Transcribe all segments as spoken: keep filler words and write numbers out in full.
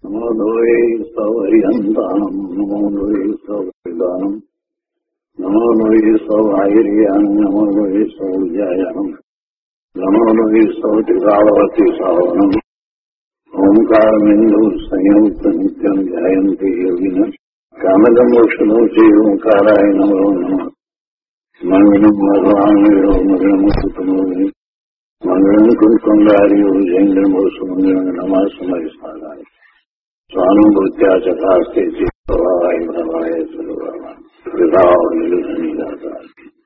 નમો લોહે સૌહરિહંતાનમ નમો લોહે સૌદાનમ નમો લોહે સૌઆયર્યાન નમો લોહે સૌજાયાનમ નમો લોહે સૌતિભાવતી સાવનમ ઓમકાર બિંદુ સંયુક્ત નિત્યમ ધ્યાયંતિ યોગિન કામદમોક્ષનો છે ઓંકારાય નમો નમઃ મંગલમ ભગવાન મંગલમ સુતમોહિ મંગલમ કુંકુંડાર્યો જૈન્દ્રમો સુમંગલમ નમઃ સમયસ્માનાય સ્વાનુભૂત્યા ચકાસ્તે ચિત્તવાય ભવાય સર્વવા વિભાવ નિલસનિદાતા.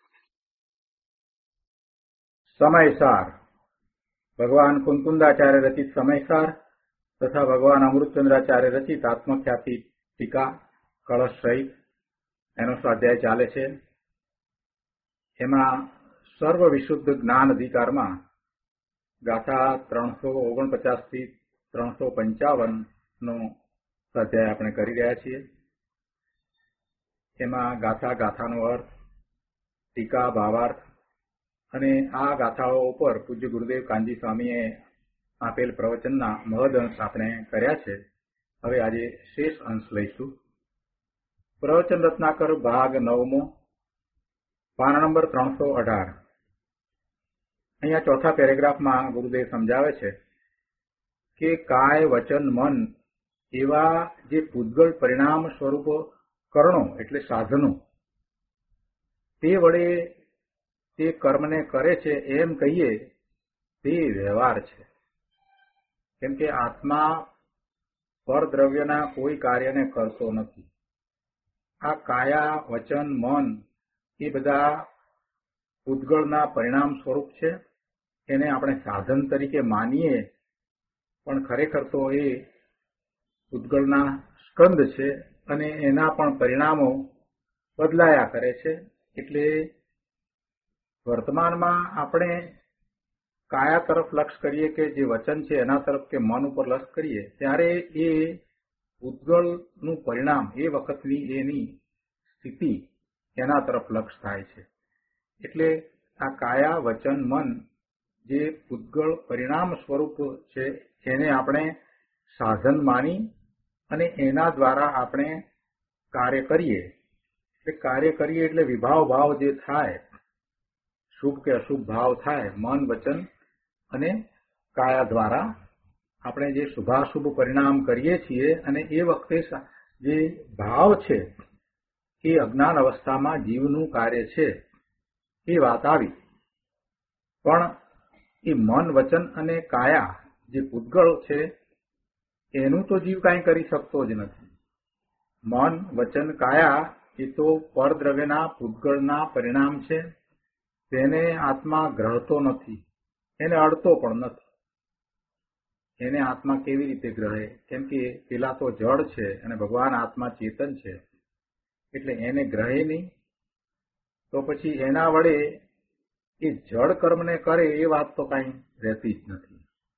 સમયસાર ભગવાન કુંકુંદાચાર્ય રચિત સમયસાર તથા ભગવાન અમૃતચંદ્રાચાર્ય રચિત આત્મખ્યાતિ ટીકા કળશ સહિત એનો સ્વાધ્યાય ચાલે છે. એમાં સર્વ વિશુદ્ધ જ્ઞાન અધિકારમાં ગાથા ત્રણસો ઓગણપચાસ થી ત્રણસો પંચાવન નો સ્વાધ્યાય આપણે કરી રહ્યા છીએ. એમાં ગાથા ગાથાનો અર્થ, ટીકા ભાવાર્થ અને આ ગાથાઓ ઉપર પૂજ્ય ગુરુદેવ કાનજી સ્વામીએ આપેલ પ્રવચનના મહદ અંશ આપણે કર્યા છે. હવે આજે શેષ અંશ લઈશું. પ્રવચન રત્નાકર ભાગ નવમો, પાના નંબર ત્રણસો અઢાર. અહીંયા ચોથા પેરેગ્રાફમાં ગુરુદેવ સમજાવે છે કે કાય વચન મન એવા જે પૂતગળ પરિણામ સ્વરૂપ કરણો એટલે સાધનો, તે વડે તે કર્મને કરે છે એમ કહીએ તે વ્યવહાર છે. કેમ કે આત્મા પરદ્રવ્યના કોઈ કાર્યને કરતો નથી. આ કાયા વચન મન એ બધા પૂતગળના પરિણામ સ્વરૂપ છે. એને આપણે સાધન તરીકે માનીએ પણ ખરેખર તો એ પૂતગળના સ્કંદ છે અને એના પણ પરિણામો બદલાયા કરે છે. એટલે વર્તમાનમાં આપણે કાયા તરફ લક્ષ કરીએ કે જે વચન છે એના તરફ કે મન ઉપર લક્ષ કરીએ ત્યારે એ પૂતગળનું પરિણામ, એ વખતની એની સ્થિતિ એના તરફ લક્ષ થાય છે. એટલે આ કાયા વચન મન જે પૂતગળ પરિણામ સ્વરૂપ છે એને આપણે સાધન માની અને એના દ્વારા આપણે કાર્ય કરીએ. એટલે કાર્ય કરીએ એટલે વિભાવ ભાવ જે થાય, શુભ કે અશુભ ભાવ થાય, મન વચન અને કાયા દ્વારા આપણે જે શુભાશુભ પરિણામ કરીએ છીએ અને એ વખતે જે ભાવ છે એ અજ્ઞાન અવસ્થામાં જીવનું કાર્ય છે એ વાત આવી. પણ એ મન વચન અને કાયા જે પૂતગળ છે એનું તો જીવ કાંઈ કરી શકતો જ નથી. મન વચન કાયા એ તો પરદ્રવ્યના પૂતગળના પરિણામ છે. તેને આત્મા ગ્રહતો નથી, એને અડતો પણ નથી. એને આત્મા કેવી રીતે ગ્રહે? કેમ કે પેલા તો જળ છે અને ભગવાન આત્મા ચેતન છે એટલે એને ગ્રહે નહીં. તો પછી એના વડે એ જળ કર્મને કરે એ વાત તો કાંઈ રહેતી જ નથી.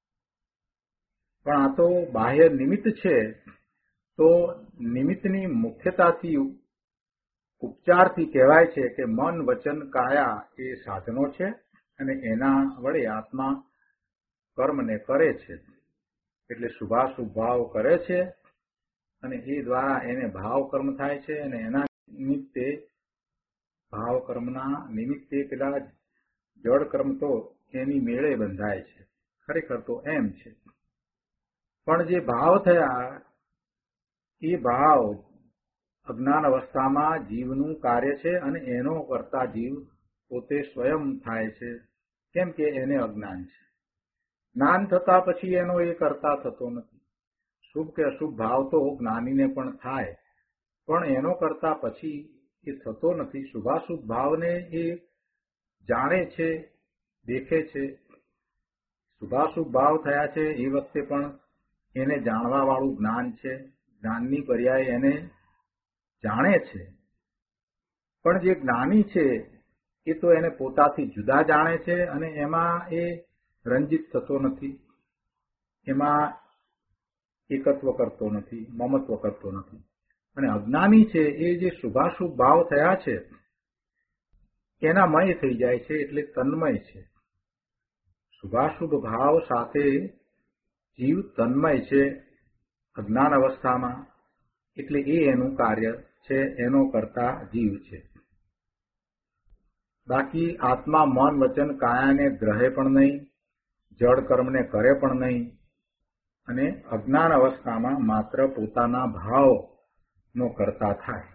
પણ આ તો બાહ્ય નિમિત્ત છે. તો નિમિત્તની મુખ્યતાથી ઉપચારથી કહેવાય છે કે મન વચન કાયા એ સાધનો છે અને એના વડે આત્મા કર્મને કરે છે. એટલે શુભાશુભ ભાવ કરે છે અને એ દ્વારા એને ભાવ કર્મ થાય છે અને એના નિમિત્તે ભાવ કર્મના નિમિત્તે પેલા જળ કર્મ તો એની મેળે બંધાય છે. ખરેખર તો એમ છે. પણ જે ભાવ થયા એ ભાવ અજ્ઞાન અવસ્થામાં જીવનું કાર્ય છે અને એનો કરતા જીવ પોતે સ્વયં થાય છે. કેમ કે એને અજ્ઞાન છે. જ્ઞાન થતા પછી એનો એ કરતા થતો નથી. શુભ કે અશુભ ભાવ તો જ્ઞાનીને પણ થાય પણ એનો કરતા પછી એ થતો નથી. શુભાશુભ ભાવને એ જાણે છે, દેખે છે. શુભાશુભ ભાવ થયા છે એ વખતે પણ એને જાણવા વાળું જ્ઞાન છે. જ્ઞાનની પર્યાય એને જાણે છે. પણ જે જ્ઞાની છે એ તો એને પોતાથી જુદા જાણે છે અને એમાં એ રંજિત થતો નથી, એમાં એકત્વ કરતો નથી, મમત્વ કરતો નથી. અને અજ્ઞાની છે એ જે શુભાશુભ ભાવ થયા છે એના મય થઈ જાય છે એટલે તન્મય છે. શુભાશુભ ભાવ સાથે જીવ તન્મય છે અજ્ઞાન અવસ્થામાં, એટલે એ એનું કાર્ય છે, એનો કરતા જીવ છે. બાકી આત્મા મન વચન કાયાને ગ્રહે પણ નહીં, જડ કર્મને કરે પણ નહીં, અને અજ્ઞાન અવસ્થામાં માત્ર પોતાના ભાવનો કરતા થાય.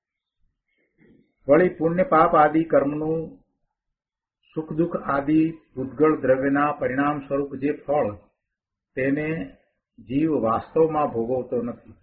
વળી પુણ્ય પાપ આદિ કર્મનું સુખ દુઃખ આદિ ઉદ્ગળ દ્રવ્યના પરિણામ સ્વરૂપ જે ફળ, તેને જીવ વાસ્તવમાં ભોગવતો નથી.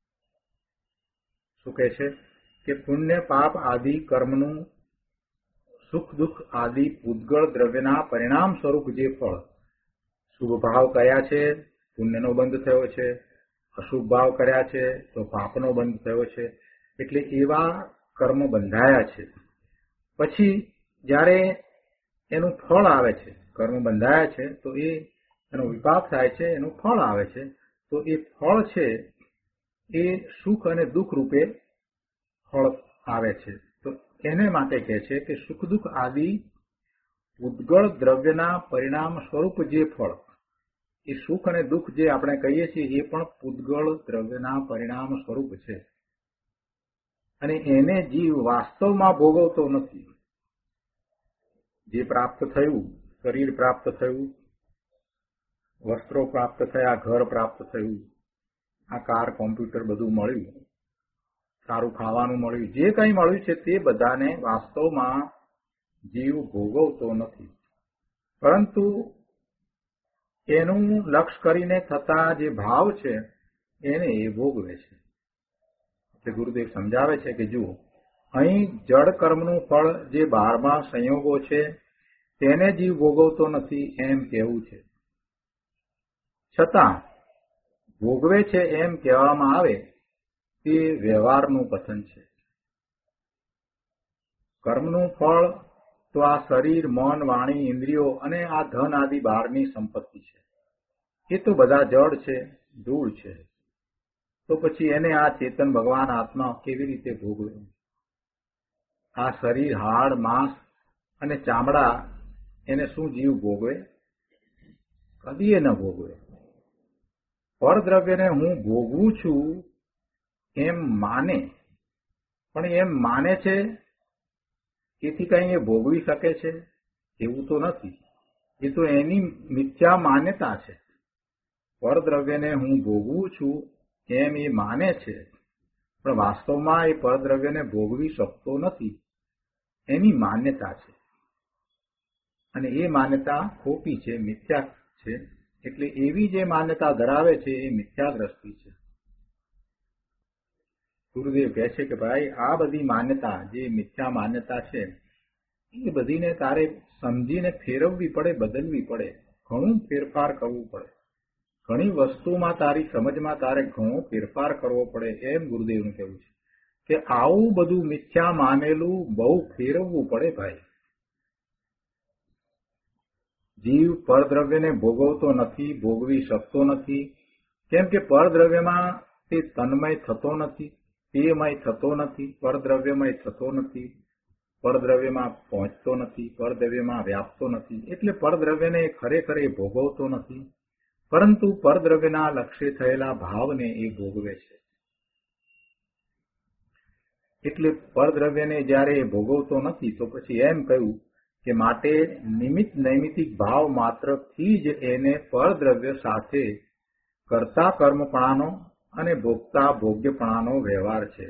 શું કહે છે કે પુણ્ય પાપ આદિ કર્મનું સુખ દુઃખ આદિ ઉદ્ગળ દ્રવ્યના પરિણામ સ્વરૂપ જે ફળ, શુભ ભાવ કર્યા છે પુણ્યનો બંધ થયો છે, અશુભ ભાવ કર્યા છે તો પાપનો બંધ થયો છે. એટલે એવા કર્મ બંધાયા છે. પછી જ્યારે એનું ફળ આવે છે, કર્મ બંધાયા છે તો એ એનો વિપાક થાય છે, એનું ફળ આવે છે, તો એ ફળ છે એ સુખ અને દુઃખ રૂપે ફળ આવે છે. તો એને માટે કહે છે કે સુખ દુઃખ આદિ ઉદ્ગળ દ્રવ્યના પરિણામ સ્વરૂપ જે ફળ, એ સુખ અને દુઃખ જે આપણે કહીએ છીએ એ પણ ઉદ્ગળ દ્રવ્યના પરિણામ સ્વરૂપ છે, અને એને જીવ વાસ્તવમાં ભોગવતો નથી. જે પ્રાપ્ત થયું, શરીર પ્રાપ્ત થયું, વસ્ત્રો પ્રાપ્ત થયા, ઘર પ્રાપ્ત થયું, આ કાર કોમ્પ્યુટર બધું મળ્યું, સારું ખાવાનું મળ્યું, જે કંઈ મળ્યું છે તે બધાને વાસ્તવમાં જીવ ભોગવતો નથી, પરંતુ એનું લક્ષ કરીને થતા જે ભાવ છે એને એ ભોગવે છે. એટલે ગુરુદેવ સમજાવે છે કે જુઓ, અહીં જડ કર્મનું ફળ જે બારમાં સંયોગો છે તેને જીવ ભોગવતો નથી એમ કહેવું છે, છતાં ભોગવે છે એમ કહેવામાં આવે તે વ્યવહારનું કથન છે. કર્મનું ફળ તો આ શરીર, મન, વાણી, ઇન્દ્રિયો અને આ ધન આદિ બહારની સંપત્તિ છે, એ તો બધા જડ છે, ધૂળ છે. તો પછી એને આ ચેતન ભગવાન આત્મા કેવી રીતે ભોગવે? આ શરીર, હાડ, માંસ અને ચામડા એને શું જીવ ભોગવે? કદી એ ન ભોગવે. પરદ્રવ્યને હું ભોગવું છું એમ માને, પણ એમ માને છે એથી કઈ એ ભોગવી શકે છે એવું તો નથી. એ તો એની મિથ્યા માન્યતા છે. પરદ્રવ્યને હું ભોગવું છું એમ એ માને છે, પણ વાસ્તવમાં એ પરદ્રવ્યને ભોગવી શકતો નથી, એની માન્યતા છે. અને એ માન્યતા ખોટી છે, મિથ્યા છે. એટલે એવી જે માન્યતા ધરાવે છે એ મિથ્યા દ્રષ્ટિ છે. ગુરુદેવ કહે છે કે ભાઈ આ બધી માન્યતા જે મિથ્યા માન્યતા છે એ બધીને તારે સમજીને ફેરવવી પડે, બદલવી પડે, ઘણું ફેરફાર કરવું પડે. ઘણી વસ્તુમાં તારી સમજમાં તારે ઘણો ફેરફાર કરવો પડે એમ ગુરુદેવનું કહેવું છે કે આવું બધું મિથ્યા માનેલું બહુ ફેરવવું પડે ભાઈ. જીવ પરદ્રવ્યને ભોગવતો નથી, ભોગવી શકતો નથી. કેમ કે પરદ્રવ્યમાં તે તન્મય થતો નથી, તેમય થતો નથી, પરદ્રવ્યમય થતો નથી, પરદ્રવ્યમાં પહોંચતો નથી, પરદ્રવ્યમાં વ્યાપતો નથી. એટલે પરદ્રવ્યને ખરેખર એ ભોગવતો નથી, પરંતુ પરદ્રવ્યના લક્ષ્ય થયેલા ભાવને એ ભોગવે છે. એટલે પરદ્રવ્યને જયારે એ ભોગવતો નથી તો પછી એમ કહ્યું કે માટે નિમિત્ત નૈમિતિક ભાવ માત્રથી જ એને પરદ્રવ્ય સાથે કર્તા કર્મપણાનો અને ભોગતા ભોગ્યપણાનો વ્યવહાર છે.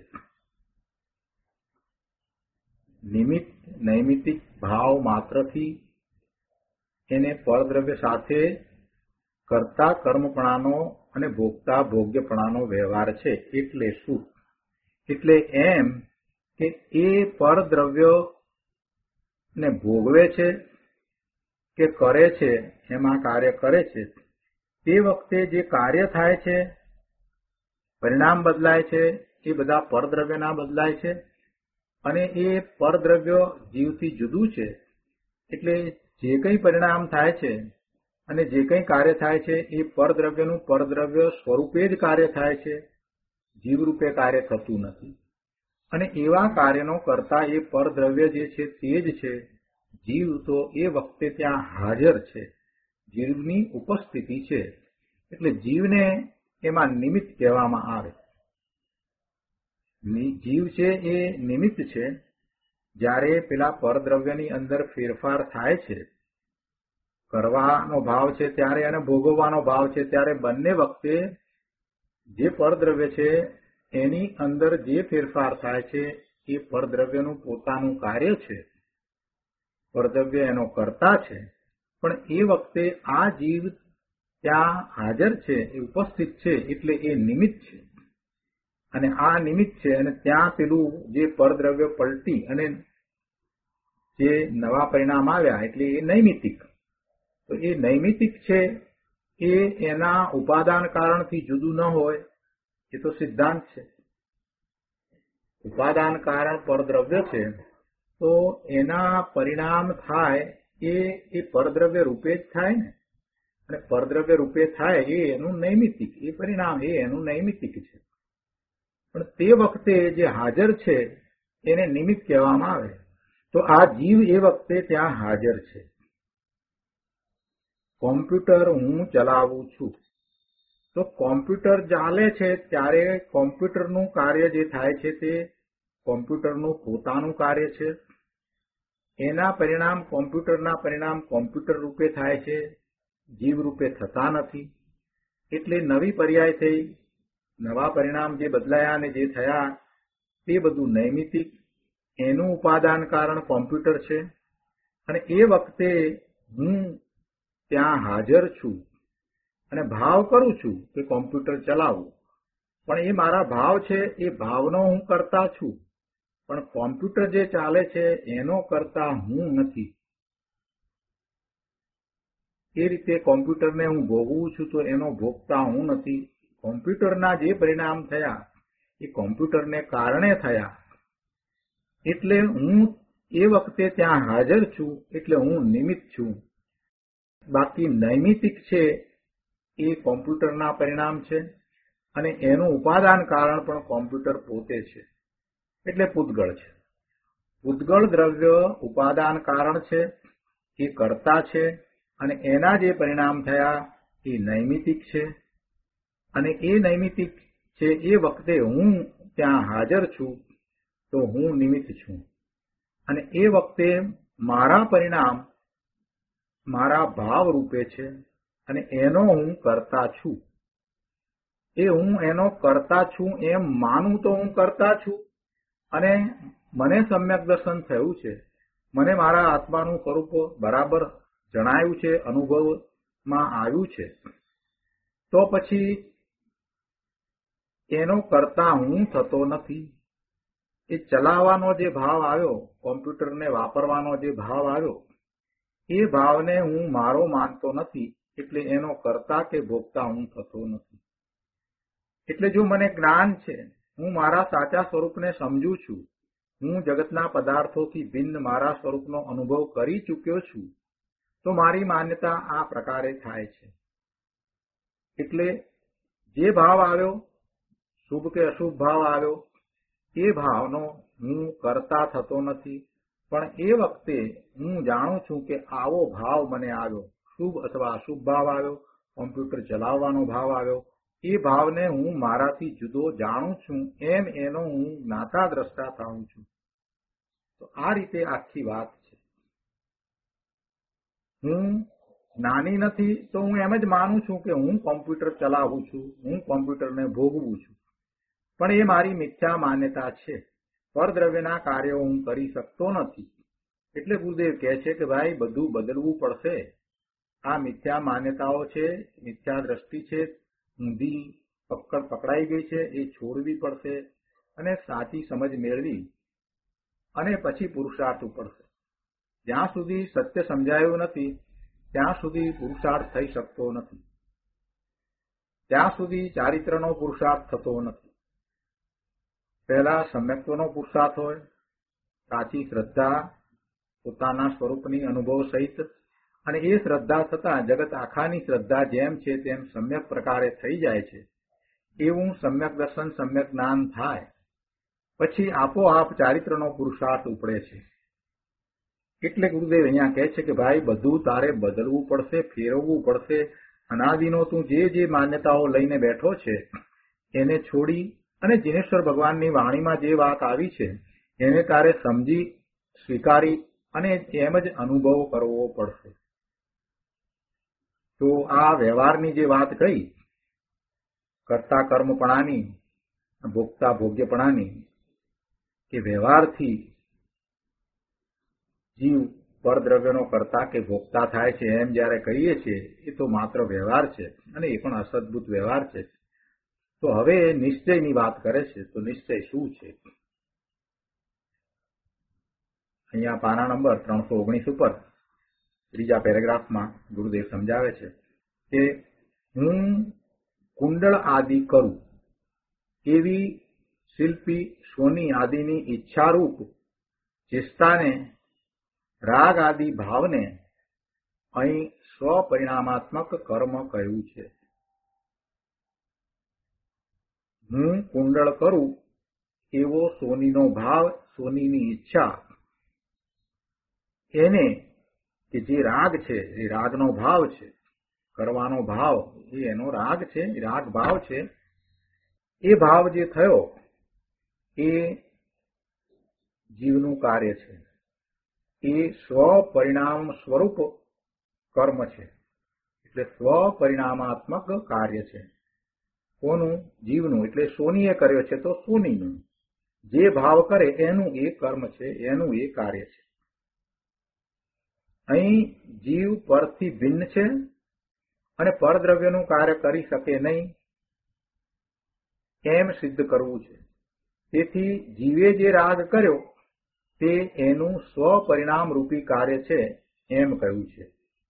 નિમિત્ત નૈમિતિક ભાવ માત્રથી એને પરદ્રવ્ય સાથે કર્તા કર્મપણાનો અને ભોગતા ભોગ્યપણાનો વ્યવહાર છે. એટલે શું? એટલે એમ કે એ પરદ્રવ્ય ને ભોગવે છે કે કરે છે, એમાં કાર્ય કરે છે, તે વખતે જે કાર્ય થાય છે, પરિણામ બદલાય છે, એ બધા પરદ્રવ્યના બદલાય છે. અને એ પરદ્રવ્ય જીવથી જુદું છે. એટલે જે કંઈ પરિણામ થાય છે અને જે કંઈ કાર્ય થાય છે એ પરદ્રવ્યનું પરદ્રવ્ય સ્વરૂપે જ કાર્ય થાય છે, જીવરૂપે કાર્ય થતું નથી. અને એવા કાર્યનો કરતા એ પરદ્રવ્ય જે છે તે જ છે. જીવ તો એ વખતે ત્યાં હાજર છે, જીવની ઉપસ્થિતિ છે. એટલે જીવને એમાં નિમિત્ત કહેવામાં આવે. જીવ છે એ નિમિત્ત છે. જ્યારે પેલા પરદ્રવ્યની અંદર ફેરફાર થાય છે, કરવાનો ભાવ છે ત્યારે અને ભોગવવાનો ભાવ છે ત્યારે બંને વખતે જે પરદ્રવ્ય છે એની અંદર જે ફેરફાર થાય છે એ પરદ્રવ્યનું પોતાનું કાર્ય છે. પરદ્રવ્ય એનો કર્તા છે, પણ એ વખતે આ જીવ ત્યાં હાજર છે, એ ઉપસ્થિત છે, એટલે એ નિમિત્ત છે. અને આ નિમિત્ત છે અને ત્યાં પેલું જે પરદ્રવ્ય પલટી અને જે નવા પરિણામ આવ્યા એટલે એ નૈમિતિક. તો એ નૈમિતિક છે એ એના ઉપાદાન કારણથી જુદું ન હોય એ તો સિદ્ધાંત છે. ઉપાદાન કારણ પરદ્રવ્ય છે તો એના પરિણામ થાય એ એ પરદ્રવ્ય રૂપે જ થાય ને. અને પરદ્રવ્ય રૂપે થાય એ એનું નૈમિતિક, એ પરિણામ એ એનું નૈમિતિક છે. પણ તે વખતે જે હાજર છે એને નિમિત્ત કહેવામાં આવે. તો આ જીવ એ વખતે ત્યાં હાજર છે. કોમ્પ્યુટર હું ચલાવું છું, તો કોમ્પ્યુટર ચાલે છે ત્યારે કોમ્પ્યુટરનું કાર્ય જે થાય છે તે કોમ્પ્યુટરનું પોતાનું કાર્ય છે. એના પરિણામ કોમ્પ્યુટરના પરિણામ કોમ્પ્યુટર રૂપે થાય છે, જીવ રૂપે થતા નથી. એટલે નવી પર્યાય થઈ, નવા પરિણામ જે બદલાયા અને જે થયા તે બધું નૈમિતિક. એનું ઉપાદાન કારણ કોમ્પ્યુટર છે. અને એ વખતે હું ત્યાં હાજર છું અને ભાવ કરું છું કે કોમ્પ્યુટર ચલાવું. પણ એ મારા ભાવ છે, એ ભાવનો હું કરતા છું. પણ કોમ્પ્યુટર જે ચાલે છે એનો કરતા હું નથી. એ રીતે કોમ્પ્યુટરને હું ભોગવું છું તો એનો ભોગતા હું નથી. કોમ્પ્યુટરના જે પરિણામ થયા એ કોમ્પ્યુટરને કારણે થયા. એટલે હું એ વખતે ત્યાં હાજર છું, એટલે હું નિમિત્ત છું. બાકી નૈમિતિક છે એ કોમ્પ્યુટરના પરિણામ છે અને એનું ઉપાદાન કારણ પણ કોમ્પ્યુટર પોતે છે, એટલે પૂતગળ છે. પૂતગળ દ્રવ્ય ઉપાદાન કારણ છે, એ કર્તા છે અને એના જે પરિણામ થયા એ નૈમિતિક છે. અને એ નૈમિતિક છે એ વખતે હું ત્યાં હાજર છું તો હું નિમિત્ત છું. અને એ વખતે મારા પરિણામ મારા ભાવ રૂપે છે અને એનો હું કરતા છું. એ હું એનો કરતા છું એમ માનું તો હું કરતા છું. અને મને સમ્યક દર્શન થયું છે, મને મારા આત્માનું સ્વરૂપ બરાબર જણાયું છે, અનુભવમાં આવ્યું છે, તો પછી એનો કરતા હું થતો નથી. એ ચલાવવાનો જે ભાવ આવ્યો, કોમ્પ્યુટરને વાપરવાનો જે ભાવ આવ્યો, એ ભાવને હું મારો માનતો નથી. એટલે એનો કરતા કે ભોગતા હું થતો નથી. એટલે જો મને જ્ઞાન છે, હું મારા સાચા સ્વરૂપને સમજું છું, હું જગતના પદાર્થોથી ભિન્ન મારા સ્વરૂપનો અનુભવ કરી ચૂક્યો છું, તો મારી માન્યતા આ પ્રકારે થાય છે. એટલે જે ભાવ આવ્યો, શુભ કે અશુભ ભાવ આવ્યો, એ ભાવનો હું કરતા થતો નથી. પણ એ વખતે હું જાણું છું કે આવો ભાવ મને આવ્યો, શુભ અથવા અશુભ ભાવ આવ્યો, કોમ્પ્યુટર ચલાવવાનો ભાવ આવ્યો, એ ભાવને હું મારાથી જુદો જાણું છું, એમ એનો હું જ્ઞાતા દ્રષ્ટા થાઉં છું. તો આ રીતે આખી વાત છે. હું જ્ઞાની નથી તો હું એમ જ માનું છું કે હું કોમ્પ્યુટર ચલાવું છું, હું કોમ્પ્યુટરને ભોગવું છું. પણ એ મારી મિથ્યા માન્યતા છે. પરદ્રવ્યના કાર્યો હું કરી શકતો નથી. એટલે ગુરુદેવ કહે છે કે ભાઈ બધું બદલવું પડશે. આ મિથ્યા માન્યતાઓ છે, મિથ્યા દ્રષ્ટિ છે, ઊંધી પકડ પકડાઈ ગઈ છે, એ છોડવી પડશે અને સાચી સમજ મેળવી અને પછી પુરુષાર્થ પડશે. જ્યાં સુધી સત્ય સમજાયું નથી ત્યાં સુધી પુરુષાર્થ થઈ શકતો નથી. ત્યાં સુધી ચારિત્રનો પુરુષાર્થ થતો નથી. પહેલા સમ્યક્ત્વનો પુરુષાર્થ હોય, સાચી શ્રદ્ધા પોતાના સ્વરૂપની અનુભવ સહિત, અને એ શ્રદ્ધા થતાં જગત આખાની શ્રદ્ધા જેમ છે તેમ સમ્યક પ્રકારે થઈ જાય છે. એવું સમ્યક દર્શન, સમ્યક જ્ઞાન થાય પછી આપોઆપ ચારિત્રનો પુરુષાર્થ ઉપડે છે. એટલે ગુરુદેવ અહીંયા કહે છે કે ભાઈ બધું તારે બદલવું પડશે, ફેરવવું પડશે. અનાદિનો તું જે જે માન્યતાઓ લઈને બેઠો છે એને છોડી અને જીનેશ્વર ભગવાનની વાણીમાં જે વાત આવી છે એને તારે સમજી સ્વીકારી અને એમ જ અનુભવ કરવો પડશે. તો આ વ્યવહારની જે વાત કહી, કર્તા કર્મપણાની, ભોગતા ભોગ્યપણાની, કે વ્યવહારથી જીવ પરદ્રવ્યનો કરતા કે ભોગતા થાય છે એમ જયારે કહીએ છીએ એ તો માત્ર વ્યવહાર છે અને એ પણ અસદભૂત વ્યવહાર છે. તો હવે નિશ્ચયની વાત કરે છે. તો નિશ્ચય શું છે? અહીંયા પાના નંબર ત્રણસો ઓગણીસ ઉપર ત્રીજા પેરેગ્રાફમાં ગુરુદેવ સમજાવે છે કે હું કુંડળ આદિ કરું એવી શિલ્પી સોની આદિની ઈચ્છારૂપ ચેષ્ટાને, રાગ આદિ ભાવને અહીં સ્વપરિણામાત્મક કર્મ કહ્યું છે. હું કુંડળ કરું એવો સોનીનો ભાવ, સોનીની ઈચ્છા, એને કે જે રાગ છે એ રાગનો ભાવ છે, કરવાનો ભાવ એ એનો રાગ છે, રાગ ભાવ છે. એ ભાવ જે થયો એ જીવનું કાર્ય છે. એ સ્વપરિણામ સ્વરૂપ કર્મ છે, એટલે સ્વપરિણામાત્મક કાર્ય છે. કોનું? જીવનું. એટલે સોનીએ કર્યો છે તો સોનીનું જે ભાવ કરે એનું એ કર્મ છે, એનું એ કાર્ય છે. અહીં જીવ પરથી ભિન્ન છે અને પરદ્રવ્યનું કાર્ય કરી શકે નહીં એમ સિદ્ધ કરવું છે. તેથી જીવે જે રાગ કર્યો તે એનું સ્વપરિણામ રૂપી કાર્ય છે એમ કહ્યું છે.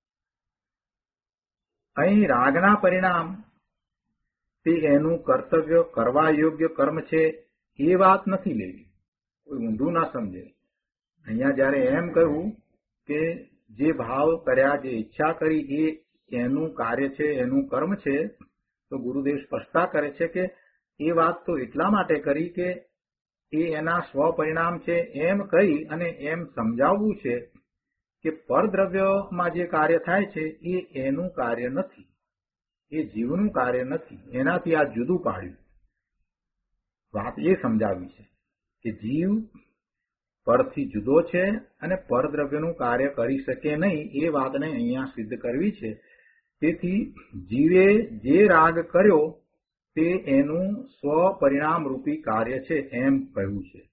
અહીં રાગના પરિણામ તે એનું કર્તવ્ય કરવા યોગ્ય કર્મ છે એ વાત નથી લેવી. કોઈ ઊંધું ના સમજે. અહીંયા જયારે એમ કહ્યું કે જે ભાવ કર્યા, જે ઈચ્છા કરી એ એનું કાર્ય છે, એનું કર્મ છે, તો ગુરુદેવ સ્પષ્ટતા કરે છે કે એ વાત તો એટલા માટે કરી કે એ એના સ્વપરિણામ છે એમ કહી અને એમ સમજાવવું છે કે પરદ્રવ્યમાં જે કાર્ય થાય છે એ એનું કાર્ય નથી, એ જીવનું કાર્ય નથી. એનાથી આ જુદું પાડ્યું. વાત એ સમજાવી છે કે જીવ પરથી જુદો છે અને પરદ્રવ્યનું કાર્ય કરી શકે નહીં એ વાતને અહીંયા સિદ્ધ કરવી છે. તેથી જીવે જે રાગ કર્યો તે એનું સ્વપરિણામ રૂપી કાર્ય છે એમ કહ્યું છે.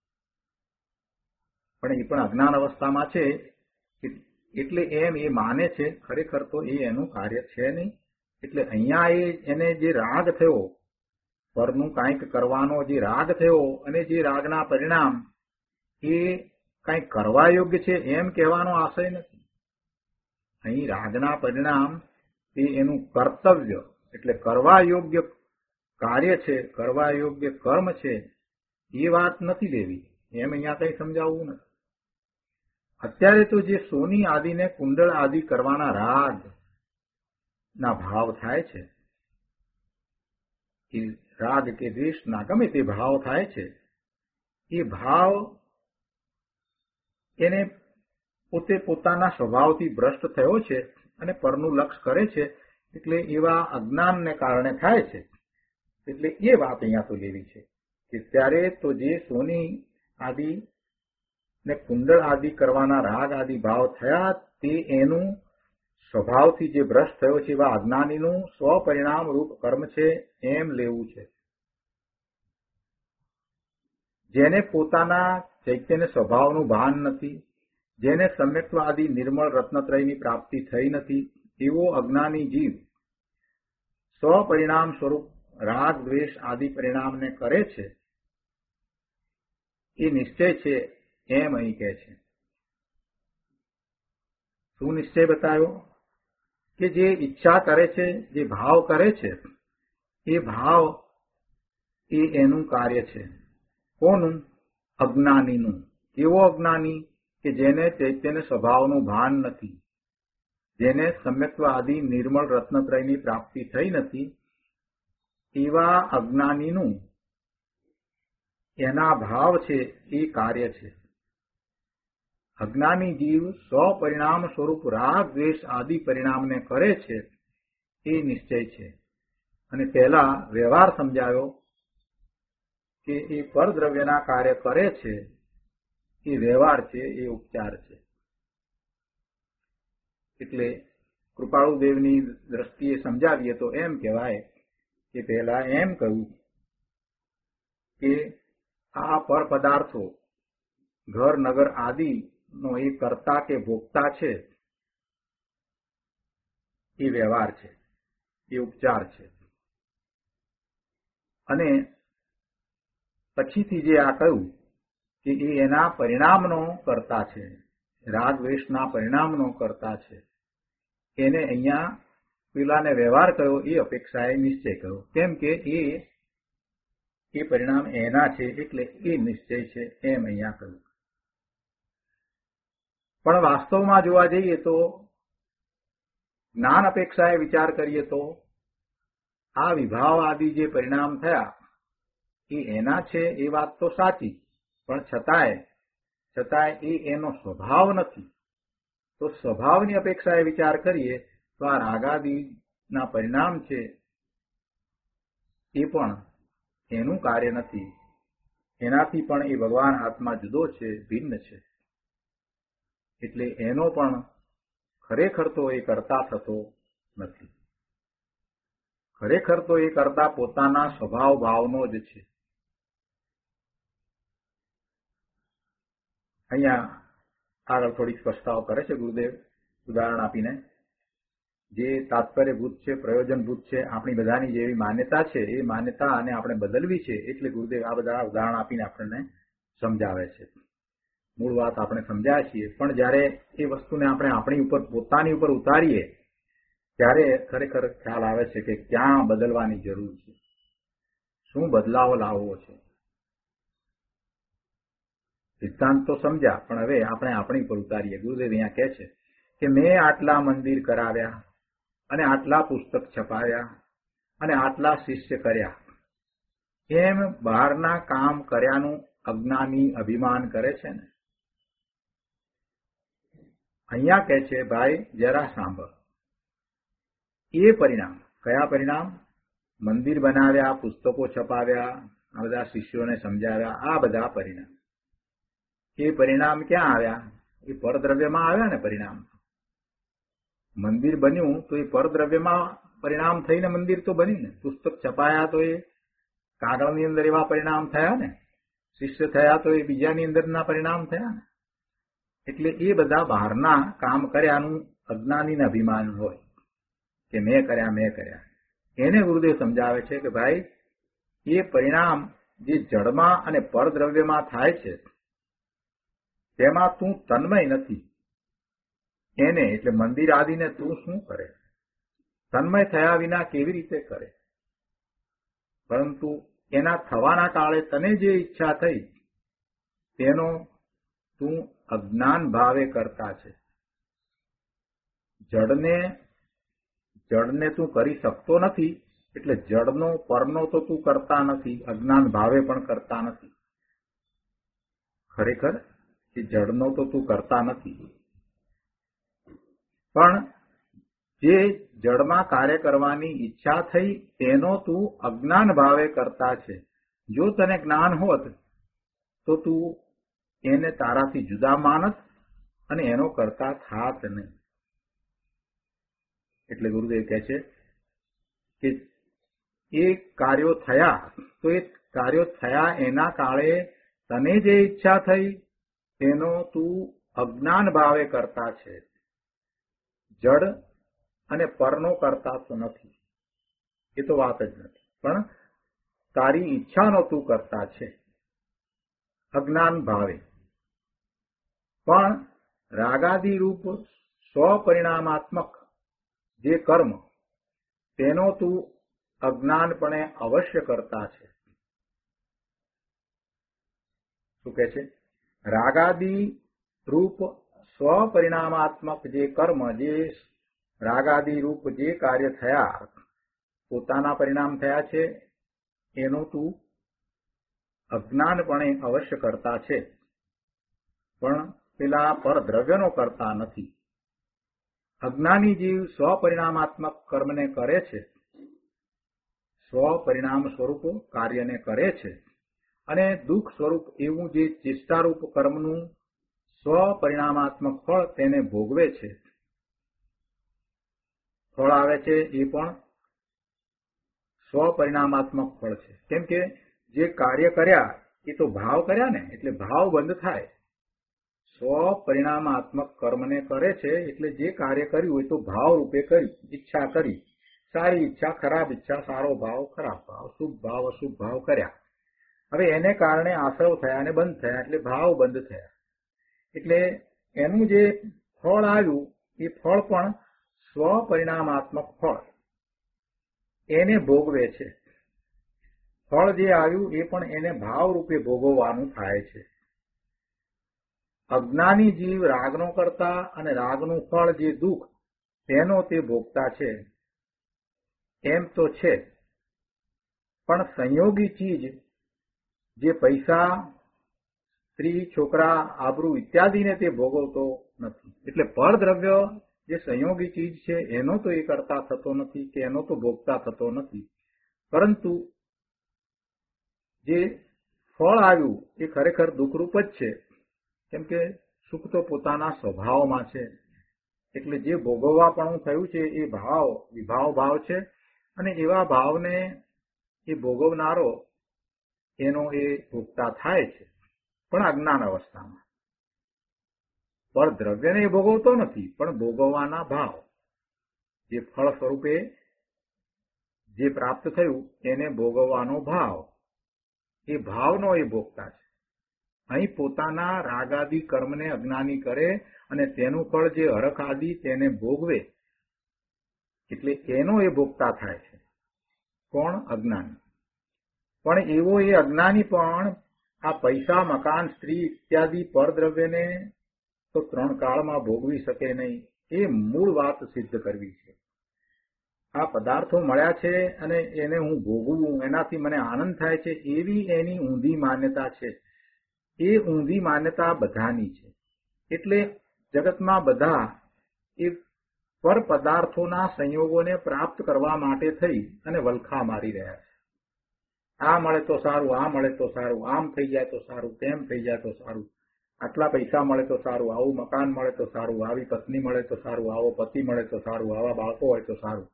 પણ એ પણ અજ્ઞાન અવસ્થામાં છે એટલે એમ એ માને છે, ખરેખર તો એ એનું કાર્ય છે નહીં. એટલે અહીંયા એ એને જે રાગ થયો, પરનું કાંઈક કરવાનો જે રાગ થયો અને જે રાગના પરિણામ એ કંઈક કરવા યોગ્ય છે એમ કહેવાનો આશય નથી. અહીં રાગના પરિણામ એ એનું કર્તવ્ય એટલે કરવા યોગ્ય કાર્ય છે, કરવા યોગ્ય કર્મ છે એ વાત નથી લેવી. એમ અહીંયા કઈ સમજાવવું નથી. અત્યારે તો જે સોની આદિને કુંડળ આદિ કરવાના રાગ ના ભાવ થાય છે, એ રાગ કે દ્વેષના ગમે તે ભાવ થાય છે, એ ભાવ એને પોતે પોતાના સ્વભાવથી ભ્રષ્ટ થયો છે અને પરનું લક્ષ કરે છે, એટલે એવા અજ્ઞાનને કારણે થાય છે. એટલે એ વાત અહીંયા તો લેવી છે કે ત્યારે તો જે સોની આદિ ને કુંડળ આદિ કરવાના રાગ આદિ ભાવ થયા તે એનું સ્વભાવથી જે ભ્રષ્ટ થયો છે એવા અજ્ઞાનીનું સ્વપરિણામ રૂપ કર્મ છે એમ લેવું છે. જેને પોતાના ચૈતન્ય સ્વભાવનું ભાન નથી, જેને સમ્યક્ત્વ આદિ નિર્મળ રત્નત્રયની પ્રાપ્તિ થઈ નથી, એવો અજ્ઞાની જીવ સ્વપરિણામ સ્વરૂપ રાગ દ્વેષ આદિ પરિણામને કરે છે એ નિશ્ચય છે એમ અહીં કહે છે. શું નિશ્ચય બતાવ્યો? કે જે ઈચ્છા કરે છે, જે ભાવ કરે છે, એ ભાવ એ એનું કાર્ય છે. કોનું? અજ્ઞાનીનું. કેવો અજ્ઞાની? કે જેને ચૈતન્ય સ્વભાવનું ભાન નથી, જેને સમ્યક્ત્વ આદિ નિર્મળ રત્નત્રયની પ્રાપ્તિ થઈ નથી, એવા અજ્ઞાનીનું એના ભાવ છે એ કાર્ય છે. અજ્ઞાની જીવ સ્વપરિણામ સ્વરૂપ રાગ દ્વેષ આદિ પરિણામને કરે છે એ નિશ્ચય છે. અને પહેલા વ્યવહાર સમજાવ્યો કે એ પરદ્રવ્યના કાર્ય કરે છે એ વ્યવહાર છે, એ ઉપચાર છે. એટલે કૃપાળુદેવની દ્રષ્ટિએ સમજાવીએ તો એમ કહેવાય કે પહેલા એમ કહ્યું કે આ પર પદાર્થો ઘર નગર આદિનો એ કર્તા કે ભોગતા છે એ વ્યવહાર છે, એ ઉપચાર છે. અને પછીથી જે આ કહ્યું કે એ એના પરિણામનો કર્તા છે, રાગદ્વેષના પરિણામનો કર્તા છે, એને અહીંયા પેલાને વ્યવહાર કયો એ અપેક્ષાએ નિશ્ચય કહ્યો. કેમ કે એ એ પરિણામ એના છે એટલે એ નિશ્ચય છે એમ અહીંયા કહ્યું. પણ વાસ્તવમાં જોવા જઈએ તો જ્ઞાન અપેક્ષાએ વિચાર કરીએ તો આ વિભાવ આદિ જે પરિણામ થયા એ એના છે એ વાત તો સાચી, પણ છતાંય છતાંય એ એનો સ્વભાવ નથી. તો સ્વભાવની અપેક્ષાએ વિચાર કરીએ તો આ રાગાદિના પરિણામ છે એ પણ એનું કાર્ય નથી, એનાથી પણ એ ભગવાન આત્મા જુદો છે, ભિન્ન છે. એટલે એનો પણ ખરેખર તો એ કરતા થતો નથી. ખરેખર તો એ કરતા પોતાના સ્વભાવ ભાવનો જ છે. અહીંયા આગળ થોડીક સ્પષ્ટતાઓ કરે છે ગુરુદેવ ઉદાહરણ આપીને. જે તાત્પર્યભૂત છે, પ્રયોજનભૂત છે, આપણી બધાની જેવી માન્યતા છે એ માન્યતા અને આપણે બદલવી છે. એટલે ગુરુદેવ આ બધા ઉદાહરણ આપીને આપણને સમજાવે છે. મૂળ વાત આપણે સમજ્યા છીએ, પણ જયારે એ વસ્તુને આપણે આપણી ઉપર પોતાની ઉપર ઉતારીએ ત્યારે ખરેખર ખ્યાલ આવે છે કે ક્યાં બદલવાની જરૂર છે, શું બદલાવ લાવવો છે. સિદ્ધાંત તો સમજ્યા, પણ હવે આપણે આપણી ઉપર ઉતારીએ. ગુરુદેવ અહીંયા કહે છે કે મેં આટલા મંદિર કરાવ્યા અને આટલા પુસ્તક છપાવ્યા અને આટલા શિષ્ય કર્યા, એમ બહારના કામ કર્યાનું અજ્ઞાની અભિમાન કરે છે ને. અહીંયા કહે છે ભાઈ જરા સાંભળ, એ પરિણામ કયા પરિણામ? મંદિર બનાવ્યા, પુસ્તકો છપાવ્યા, આ બધા શિષ્યોને સમજાવ્યા, આ બધા પરિણામ. એ પરિણામ ક્યાં આવ્યા? એ પરદ્રવ્યમાં આવ્યા ને પરિણામ. મંદિર બન્યું તો એ પરદ્રવ્યમાં પરિણામ થઈને મંદિર તો બન્યું ને. પુસ્તક છપાયા તો એ કાગળની અંદર એવા પરિણામ થયા ને. શિષ્ય થયા તો એ બીજાની અંદરના પરિણામ થયા ને. એટલે એ બધા બહારના કામ કર્યાનું અજ્ઞાનીને અભિમાન હોય કે મેં કર્યા મેં કર્યા. એને ગુરુદેવ સમજાવે છે કે ભાઈ એ પરિણામ જે જડમાં અને પરદ્રવ્યમાં થાય છે તેમાં તું તન્મય નથી. એને એટલે મંદિર આદિને તું શું કરે? તન્મય થયા વિના કેવી રીતે કરે? પરંતુ એના થવાના કાળે તને જે ઈચ્છા થઈ તેનો તું અજ્ઞાન ભાવે કરતા છે. જડને જડને તું કરી શકતો નથી, એટલે જડનો પરનો તો તું કરતા નથી, અજ્ઞાન ભાવે પણ કરતા નથી. ખરેખર કે જડનો તો તું કરતા નથી, પણ જે જડમાં કાર્ય કરવાની ઈચ્છા થઈ તેનો તું અજ્ઞાન ભાવે કરતા છે. જો તને જ્ઞાન હોત તો તું એને તારાથી જુદા માનત અને એનો કરતા થાત નહીં. એટલે ગુરુદેવ કહે છે કે એ કાર્યો થયા તો એ કાર્યો થયા એના કાળે તને જે ઈચ્છા થઈ તેનો તું અજ્ઞાન ભાવે કરતા છે. જડ અને પરનો કરતા તો નથી, એ તો વાત જ નથી. પણ તારી ઈચ્છાનો તું કરતા છે અજ્ઞાન ભાવે. પણ રાગાદી રૂપ સ્વપરિણામાત્મક જે કર્મ તેનો તું અજ્ઞાનપણે અવશ્ય કરતા છે. શું કહે છે? રાગાદી રૂપ સ્વપરિણામાત્મક જે કર્મ, જે રાગાદી રૂપ જે કાર્ય થયા, પોતાના પરિણામ થયા છે, એનો તું અજ્ઞાનપણે અવશ્ય કરતા છે, પણ પેલા પરદ્રવ્યનો કરતા નથી. અજ્ઞાની જીવ સ્વપરિણામાત્મક કર્મને કરે છે, સ્વપરિણામ સ્વરૂપ કાર્યને કરે છે અને દુઃખ સ્વરૂપ એવું જે ચેષ્ટારૂપ કર્મનું સ્વપરિણામાત્મક ફળ તેને ભોગવે છે. ફળ આવે છે એ પણ સ્વપરિણામાત્મક ફળ છે. કેમ કે જે કાર્ય કર્યા એ તો ભાવ કર્યા ને, એટલે ભાવ બંધ થાય. સ્વપરિણામાત્મક કર્મને કરે છે એટલે જે કાર્ય કર્યું એ તો ભાવ રૂપે કર્યું, ઈચ્છા કરી, સારી ઈચ્છા, ખરાબ ઈચ્છા, સારો ભાવ, ખરાબ ભાવ, શુભ ભાવ, અશુભ ભાવ કર્યા. હવે એને કારણે આસવ થયા અને બંધ થયા એટલે ભાવ બંધ થયા. એટલે એનું જે ફળ આવ્યું એ ફળ પણ સ્વપરિણામાત્મક ફળ એને ભોગવે છે. ફળ જે આવ્યું એ પણ એને ભાવ રૂપે ભોગવવાનું થાય છે. અજ્ઞાની જીવ રાગનો કરતા અને રાગનું ફળ જે દુઃખ તેનો તે ભોગતા છે એમ તો છે, પણ સંયોગી ચીજ જે પૈસા, સ્ત્રી, છોકરા, આબરૂ ઇત્યાદિને તે ભોગવતો નથી. એટલે પરદ્રવ્ય જે સંયોગી ચીજ છે એનો તો એ કરતા થતો નથી કે એનો તો ભોગતા થતો નથી, પરંતુ જે ફળ આવ્યું એ ખરેખર દુઃખરૂપ જ છે. કેમ કે સુખ તો પોતાના સ્વભાવમાં છે. એટલે જે ભોગવવાપણું થયું છે એ ભાવ વિભાવ ભાવ છે અને એવા ભાવને એ ભોગવનારો એનો એ ભોગતા થાય છે, પણ અજ્ઞાન અવસ્થામાં. પર દ્રવ્યને એ ભોગવતો નથી, પણ ભોગવવાના ભાવ, જે ફળ સ્વરૂપે જે પ્રાપ્ત થયું એને ભોગવવાનો ભાવ, એ ભાવનો એ ભોગતા છે. અહીં પોતાના રાગાદિ કર્મને અજ્ઞાની કરે અને તેનું ફળ જે હરખ આદિ તેને ભોગવે, એટલે એનો એ ભોગતા થાય છે. કોણ? અજ્ઞાની. પણ એવો એ અજ્ઞાની પણ આ પૈસા, મકાન, સ્ત્રી ઇત્યાદિ પરદ્રવ્યને તો ત્રણ કાળમાં ભોગવી શકે નહીં. એ મૂળ વાત સિદ્ધ કરવી છે. આ પદાર્થો મળ્યા છે અને એને હું ભોગવું, એનાથી મને આનંદ થાય છે, એવી એની ઊંધી માન્યતા છે. એ ઊંધી માન્યતા બધાની છે. એટલે જગતમાં બધા એ પર પદાર્થોના સંયોગોને પ્રાપ્ત કરવા માટે થઈ અને વલખા મારી રહ્યા છે. આ મળે તો સારું, આ મળે તો સારું, આમ થઈ જાય તો સારું, તેમ થઈ જાય તો સારું, આટલા પૈસા મળે તો સારું, આવું મકાન મળે તો સારું, આવી પત્ની મળે તો સારું, આવો પતિ મળે તો સારું, આવા બાળકો હોય તો સારું.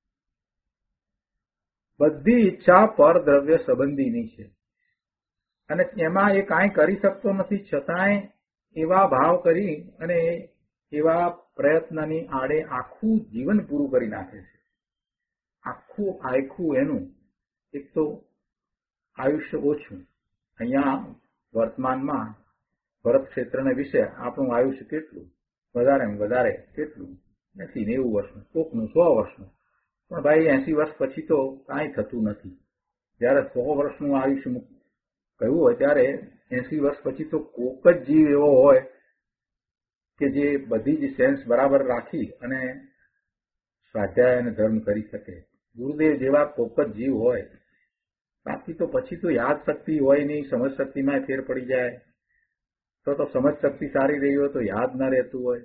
બધી ઈચ્છા પરદ્રવ્ય સંબંધીની છે અને એમાં એ કાંઈ કરી શકતો નથી, છતાંય એવા ભાવ કરી અને એવા પ્રયત્નની આડે આખું જીવન પૂરું કરી નાખે છે. આખું આખું એનું એક તો આયુષ્ય ઓછું. અહીંયા વર્તમાનમાં ભરત ક્ષેત્રને વિશે આપણું આયુષ્ય કેટલું? વધારે વધારે કેટલું? એસી નેવું વર્ષનું, કોકનું સો વર્ષનું. પણ ભાઈ એસી વર્ષ પછી તો કાંઈ થતું નથી. જયારે સો વર્ષનું આયુષ્ય કહ્યું હોય ત્યારે એસી વર્ષ પછી તો કોક જ જીવ એવો હોય કે જે બધી જ સેન્સ બરાબર રાખી અને સ્વાધ્યાય અને ધર્મ કરી શકે. ગુરુદેવ જેવા કોક જ જીવ હોય. બાકી તો પછી તો યાદ શક્તિ હોય નહીં, સમજ શક્તિમાં ફેર પડી જાય. તો તો સમજ શક્તિ સારી રહી હોય તો યાદ ના રહેતું હોય.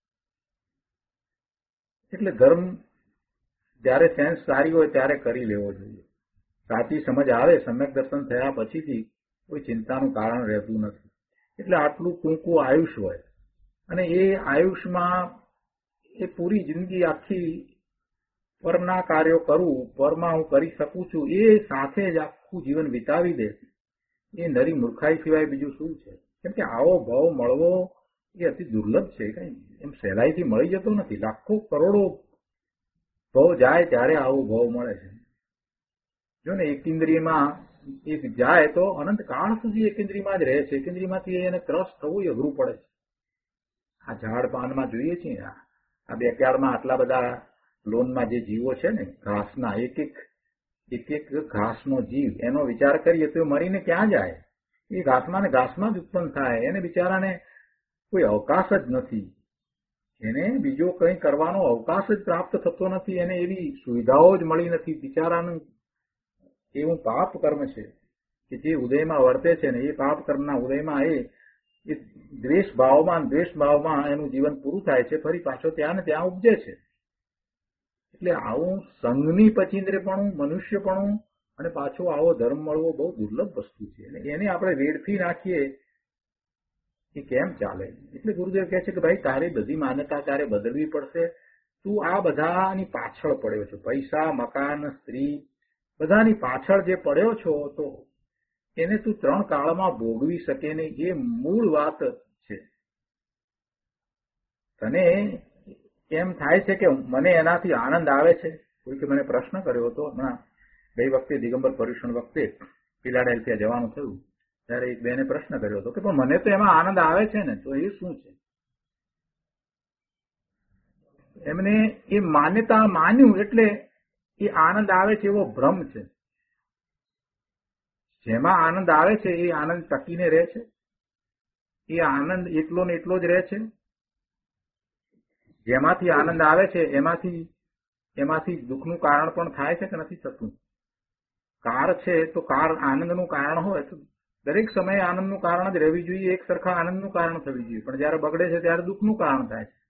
એટલે ધર્મ જયારે સેન્સ સારી હોય ત્યારે કરી લેવો જોઈએ. સાચી સમજ આવે, સમ્યક દર્શન થયા પછીથી કોઈ ચિંતાનું કારણ રહેતું નથી. એટલે આટલું ટૂંકું આયુષ્ય હોય અને એ આયુષ્યમાં એ પૂરી જિંદગી આખી પરના કાર્યો કરવું, પરમાં હું કરી શકું છું, એ સાથે જ આખું જીવન વિતાવી દે, એ નરી મૂર્ખાઈ સિવાય બીજું શું છે? કેમ કે આવો ભાવ મળવો એ અતિ દુર્લભ છે. કઈ એમ સહેલાઈથી મળી જતો નથી. લાખો કરોડો ભાવ જાય ત્યારે આવો ભાવ મળે છે. જો ને એક ઇન્દ્રિયમાં એક જાય તો અનંત કાળ સુધી એક ઇન્દ્રિયમાં જ રહે છે. એક ઇન્દ્રિયમાંથી એને ત્રસ્ત થવું અઘરું પડે છે. આ ઝાડ પાનમાં જોઈએ છીએ, આ બેકયાર્ડમાં આટલા બધા લોનમાં જે જીવો છે ને ઘાસના, એક એક એક એક ઘાસનો જીવ, એનો વિચાર કરીએ તો મરીને ક્યાં જાય? એ ઘાસમાં ને ઘાસમાં જ ઉત્પન્ન થાય. એને બિચારાને કોઈ અવકાશ જ નથી. એને બીજો કંઈ કરવાનો અવકાશ જ પ્રાપ્ત થતો નથી. એને એવી સુવિધાઓ જ મળી નથી. બિચારાનું એવું પાપ કર્મ છે કે જે ઉદયમાં વર્તે છે ને એ પાપ કર્મના ઉદયમાં એ એ દ્વેષ ભાવમાં દ્વેષ ભાવમાં એનું જીવન પૂરું થાય છે, ફરી પાછો ત્યાં ને ત્યાં ઉપજે છે. એટલે આવું સંઘની પચીંદ્રેપણું, મનુષ્યપણું અને પાછો આવો ધર્મ મળવો બહુ દુર્લભ વસ્તુ છે. અને એને આપણે વેડફી નાખીએ એ કેમ ચાલે? એટલે ગુરુદેવ કહે છે કે ભાઈ તારે બધી માન્યતા તારે બદલવી પડશે. તું આ બધાની પાછળ પડ્યો છો, પૈસા, મકાન, સ્ત્રી, બધાની પાછળ જે પડ્યો છો, તો એને તું ત્રણ કાળમાં ભોગવી શકે નહીં. એ મૂળ વાત છે. તને એમ થાય છે કે મને એનાથી આનંદ આવે છે. કોઈકે મને પ્રશ્ન કર્યો હતો હમણાં ગઈ વખતે દિગંબર પર્યુષણ વખતે ફિલાડેલ્ફિયા જવાનું થયું ત્યારે એક બેને પ્રશ્ન કર્યો હતો કે પણ મને તો એમાં આનંદ આવે છે ને, તો એ શું છે? એમને એ માન્યતા માન્યું એટલે એ આનંદ આવે છે એવો ભ્રમ છે. જેમાં આનંદ આવે છે એ આનંદ ટકીને રહે છે. એ આનંદ એટલો ને એટલો જ રહે છે. જેમાંથી આનંદ આવે છે એમાંથી એમાંથી દુઃખનું કારણ પણ થાય છે કે નથી થતું? કાર છે તો કાર આનંદનું કારણ હોય તો દરેક સમયે આનંદનું કારણ જ રહેવી જોઈએ, એક સરખા આનંદનું કારણ થવી જોઈએ. પણ જયારે બગડે છે ત્યારે દુઃખનું કારણ થાય છે.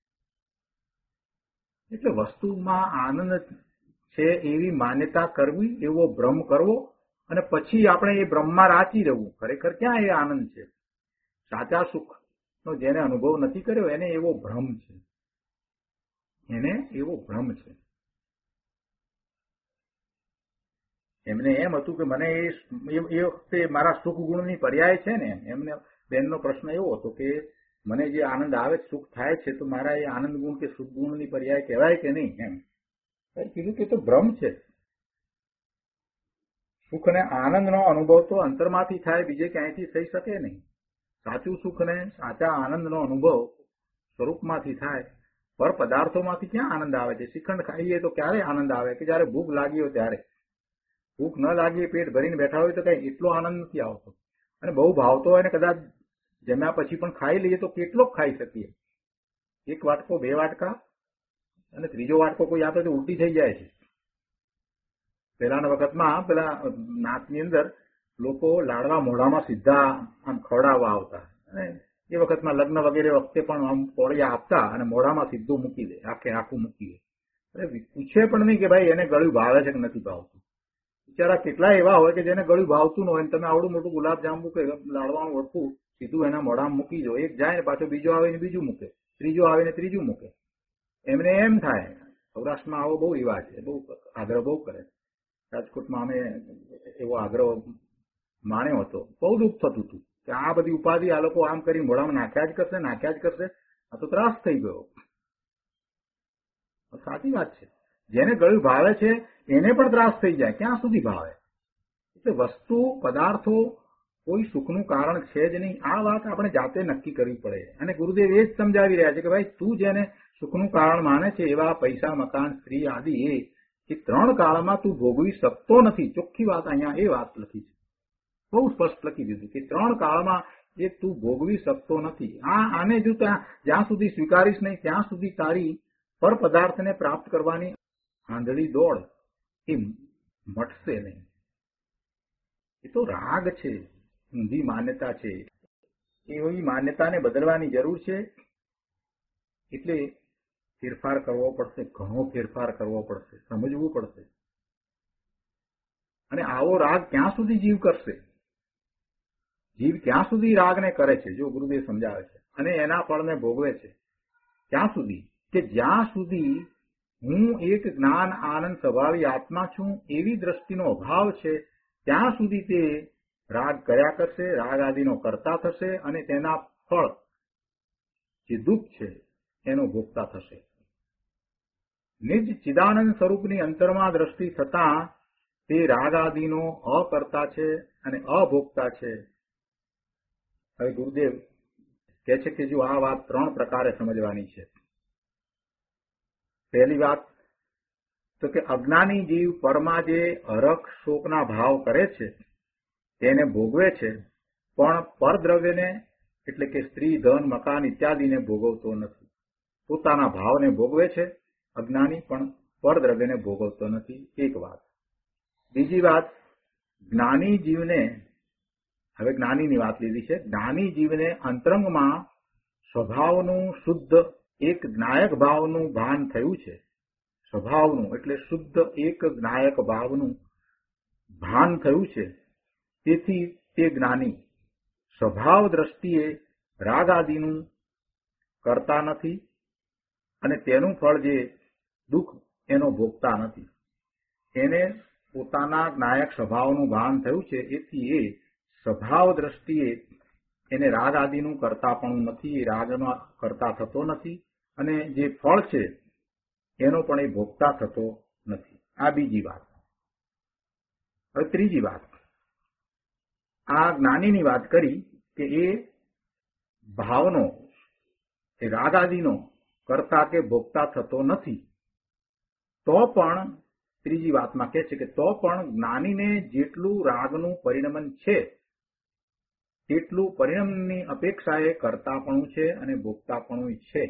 એટલે વસ્તુમાં આનંદ છે એવી માન્યતા કરવી, એવો ભ્રમ કરવો અને પછી આપણે એ ભ્રમમાં રાચી રહેવું. ખરેખર ક્યાં એ આનંદ છે? સાચા સુખનો જેને અનુભવ નથી કર્યો એને એવો ભ્રમ છે, એને એવો ભ્રમ છે. એમને એમ હતું કે મને એ વખતે મારા સુખ ગુણની પર્યાય છે ને, એમને બેનનો પ્રશ્ન એવો હતો કે મને જે આનંદ આવે, સુખ થાય છે, તો મારા એ આનંદ ગુણ કે સુખ ગુણની પર્યાય કહેવાય કે નહીં? એમ કીધું કે તો ભ્રમ છે. સુખ અને આનંદનો અનુભવ તો અંતરમાંથી થાય, બીજે ક્યાંયથી થઈ શકે નહીં. સાચું સુખ ને સાચા આનંદનો અનુભવ સ્વરૂપમાંથી થાય. પર પદાર્થોમાંથી ક્યાં આનંદ આવે છે? શ્રીખંડ ખાઈએ તો ક્યારે આનંદ આવે? કે જયારે ભૂખ લાગી હોય ત્યારે. ભૂખ ન લાગી, પેટ ભરીને બેઠા હોય તો કઈ એટલો આનંદ નથી આવતો. અને બહુ ભાવતો હોય ને કદાચ જમ્યા પછી પણ ખાઈ લઈએ તો કેટલો ખાઈ શકીએ? એક વાટકો, બે વાટકા, અને ત્રીજો વાટકો કોઈ આપે તો ઉલટી થઈ જાય છે. પેલાના વખતમાં પેલા નાતની અંદર લોકો લાડવા મોઢામાં સીધા આમ ખવડાવવા આવતા, અને એ વખતમાં લગ્ન વગેરે વખતે પણ આમ પોળિયા આપતા અને મોઢામાં સીધું મૂકી દે, આખે આખું મૂકી દે. પૂછે પણ નહીં કે ભાઈ એને ગળ્યું ભાવે છે કે નથી ભાવતું. બિચારા કેટલા એવા હોય કે જેને ગળ્યું ભાવતું ન હોય, તમે આવડું મોટું ગુલાબ જાંબુ કે લાડવાનું વળતું સીધું એના મોઢામાં મૂકી દો. એક જાય ને પાછો બીજો આવે ને બીજું મૂકે, ત્રીજો આવે ને ત્રીજું મૂકે. એમને એમ થાય. સૌરાષ્ટ્રમાં આવો બહુ રિવાજ છે, બહુ આગ્રહ બહુ કરે. રાજકોટમાં અમે એવો આગ્રહ માણ્યો હતો. બહુ દુઃખ થતું હતું કે આ બધી ઉપાધિ આ લોકો આમ કરી મોઢામાં નાખ્યા જ કરશે, નાખ્યા જ કરશે. આ તો ત્રાસ થઈ ગયો. સાચી વાત છે. જેને ગળ્યું ભાવે છે એને પણ ત્રાસ થઈ જાય, ક્યાં સુધી ભાવે? એટલે વસ્તુ, પદાર્થો કોઈ સુખનું કારણ છે જ નહીં. આ વાત આપણે જાતે નક્કી કરવી પડે. અને ગુરુદેવ એ જ સમજાવી રહ્યા છે કે ભાઈ તું જેને સુખનું કારણ માને છે એવા પૈસા, મકાન, સ્ત્રી આદિ એ એ ત્રણ કાળમાં તું ભોગવી શકતો નથી. ચોખ્ખી વાત અહીંયા એ વાત લખી છે, બહુ સ્પષ્ટ લખી દીધું કે ત્રણ કાળમાં એ તું ભોગવી શકતો નથી. આ આને જો જ્યાં સુધી સ્વીકારીશ નહીં ત્યાં સુધી તારી પર પદાર્થને પ્રાપ્ત કરવાની આંધળી દોડ એ મટશે નહીં. એ તો રાગ છે, ઊંધી માન્યતા છે. એવી માન્યતાને બદલવાની જરૂર છે. એટલે ફેરફાર કરવો પડશે, ઘણો ફેરફાર કરવો પડશે, સમજવું પડશે. અને આવો રાગ ક્યાં સુધી જીવ કરશે? જીવ ક્યાં સુધી રાગને કરે છે? જો ગુરુદેવ સમજાવે છે અને એના ફળને ભોગવે છે ત્યાં સુધી કે જ્યાં સુધી હું એક જ્ઞાન આનંદ સ્વભાવી આત્મા છું એવી દ્રષ્ટિનો અભાવ છે, ત્યાં સુધી તે રાગ કર્યા કરશે, રાગ આદિનો કરતા થશે અને તેના ફળ જે દુઃખ છે એનો ભોગતા થશે. નિજ ચિદાનંદ સ્વરૂપની અંતરમાં દ્રષ્ટિ થતાં તે રાગ આદિનો અકર્તા છે અને અભોગતા છે. હવે ગુરુદેવ કહે છે કે જો આ વાત ત્રણ પ્રકારે સમજવાની છે. પહેલી વાત તો કે અજ્ઞાની જીવ પરમાં જે હરખ શોકના ભાવ કરે છે તેને ભોગવે છે, પણ પરદ્રવ્યને એટલે કે સ્ત્રી, ધન, મકાન ઇત્યાદિને ભોગવતો નથી. પોતાના ભાવને ભોગવે છે અજ્ઞાની, પણ પરદ્રવ્યને ભોગવતો નથી. એક વાત. બીજી વાત, જ્ઞાની જીવને હવે જ્ઞાનીની વાત લીધી છે. જ્ઞાની જીવને અંતરંગમાં સ્વભાવનું શુદ્ધ એક જ્ઞાયક ભાવનું ભાન થયું છે. સ્વભાવનું એટલે શુદ્ધ એક જ્ઞાયક ભાવનું ભાન થયું છે. તેથી તે જ્ઞાની સ્વભાવ દ્રષ્ટિએ રાગ આદિનું કરતા નથી અને તેનું ફળ જે દુઃખ એનો ભોગતા નથી. એને પોતાના જ્ઞાયક સ્વભાવનું ભાન થયું છે. એથી એ સ્વભાવ દ્રષ્ટિએ એને રાગ આદિનું કરતા પણ નથી, રાગનો કરતા થતો નથી અને જે ફળ છે એનો પણ એ ભોગતા થતો નથી. આ બીજી વાત. હવે ત્રીજી વાત, આ જ્ઞાનીની વાત કરી કે એ ભાવનો એ રાગ આદિનો કરતા કે ભોગતા થતો નથી. તો પણ ત્રીજી વાતમાં કહે છે કે તો પણ જ્ઞાનીને જેટલું રાગનું પરિણમન છે તેટલું પરિણમની અપેક્ષાએ કરતાપણું છે અને ભોગતાપણું છે.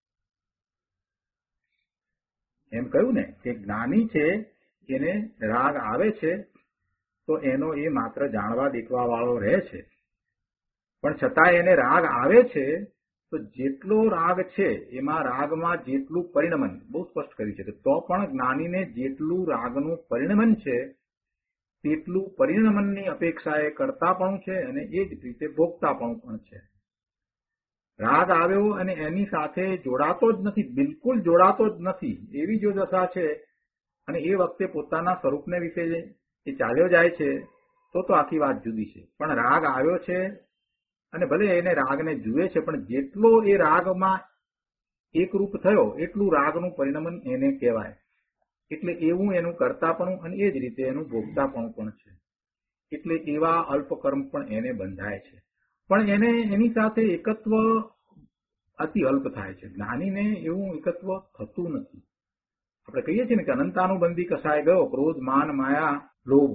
એમ કહ્યું ને કે જ્ઞાની છે એને રાગ આવે છે તો એનો એ માત્ર જાણવા દેખવા વાળો રહે છે, પણ છતાં એને રાગ આવે છે તો જેટલો રાગ છે એમાં રાગમાં જેટલું પરિણમન, બહુ સ્પષ્ટ કર્યું છે કે તો પણ જ્ઞાનીને જેટલું રાગનું પરિણમન છે તેટલું પરિણમનની અપેક્ષાએ કરતાપણું છે અને એ જ રીતે ભોગતાપણું પણ છે. રાગ આવ્યો અને એની સાથે જોડાતો જ નથી, બિલકુલ જોડાતો જ નથી, એવી જો દશા છે અને એ વખતે પોતાના સ્વરૂપને વિશે એ ચાલ્યો જાય છે તો તો આખી વાત જુદી છે. પણ રાગ આવ્યો છે અને ભલે એને રાગને જુએ છે પણ જેટલો એ રાગમાં એકરૂપ થયો એટલું રાગનું પરિણમન એને કહેવાય. એટલે એવું એનું કરતાપણું અને એ જ રીતે એનું ભોગતાપણું પણ છે. એટલે એવા અલ્પકર્મ પણ એને બંધાય છે, પણ એને એની સાથે એકત્વ અતિ અલ્પ થાય છે. જ્ઞાનીને એવું એકત્વ થતું નથી. આપણે કહીએ છીએ ને કે અનંતાનુબંધી કસાય ગયો, ક્રોધ, માન, માયા, લોભ,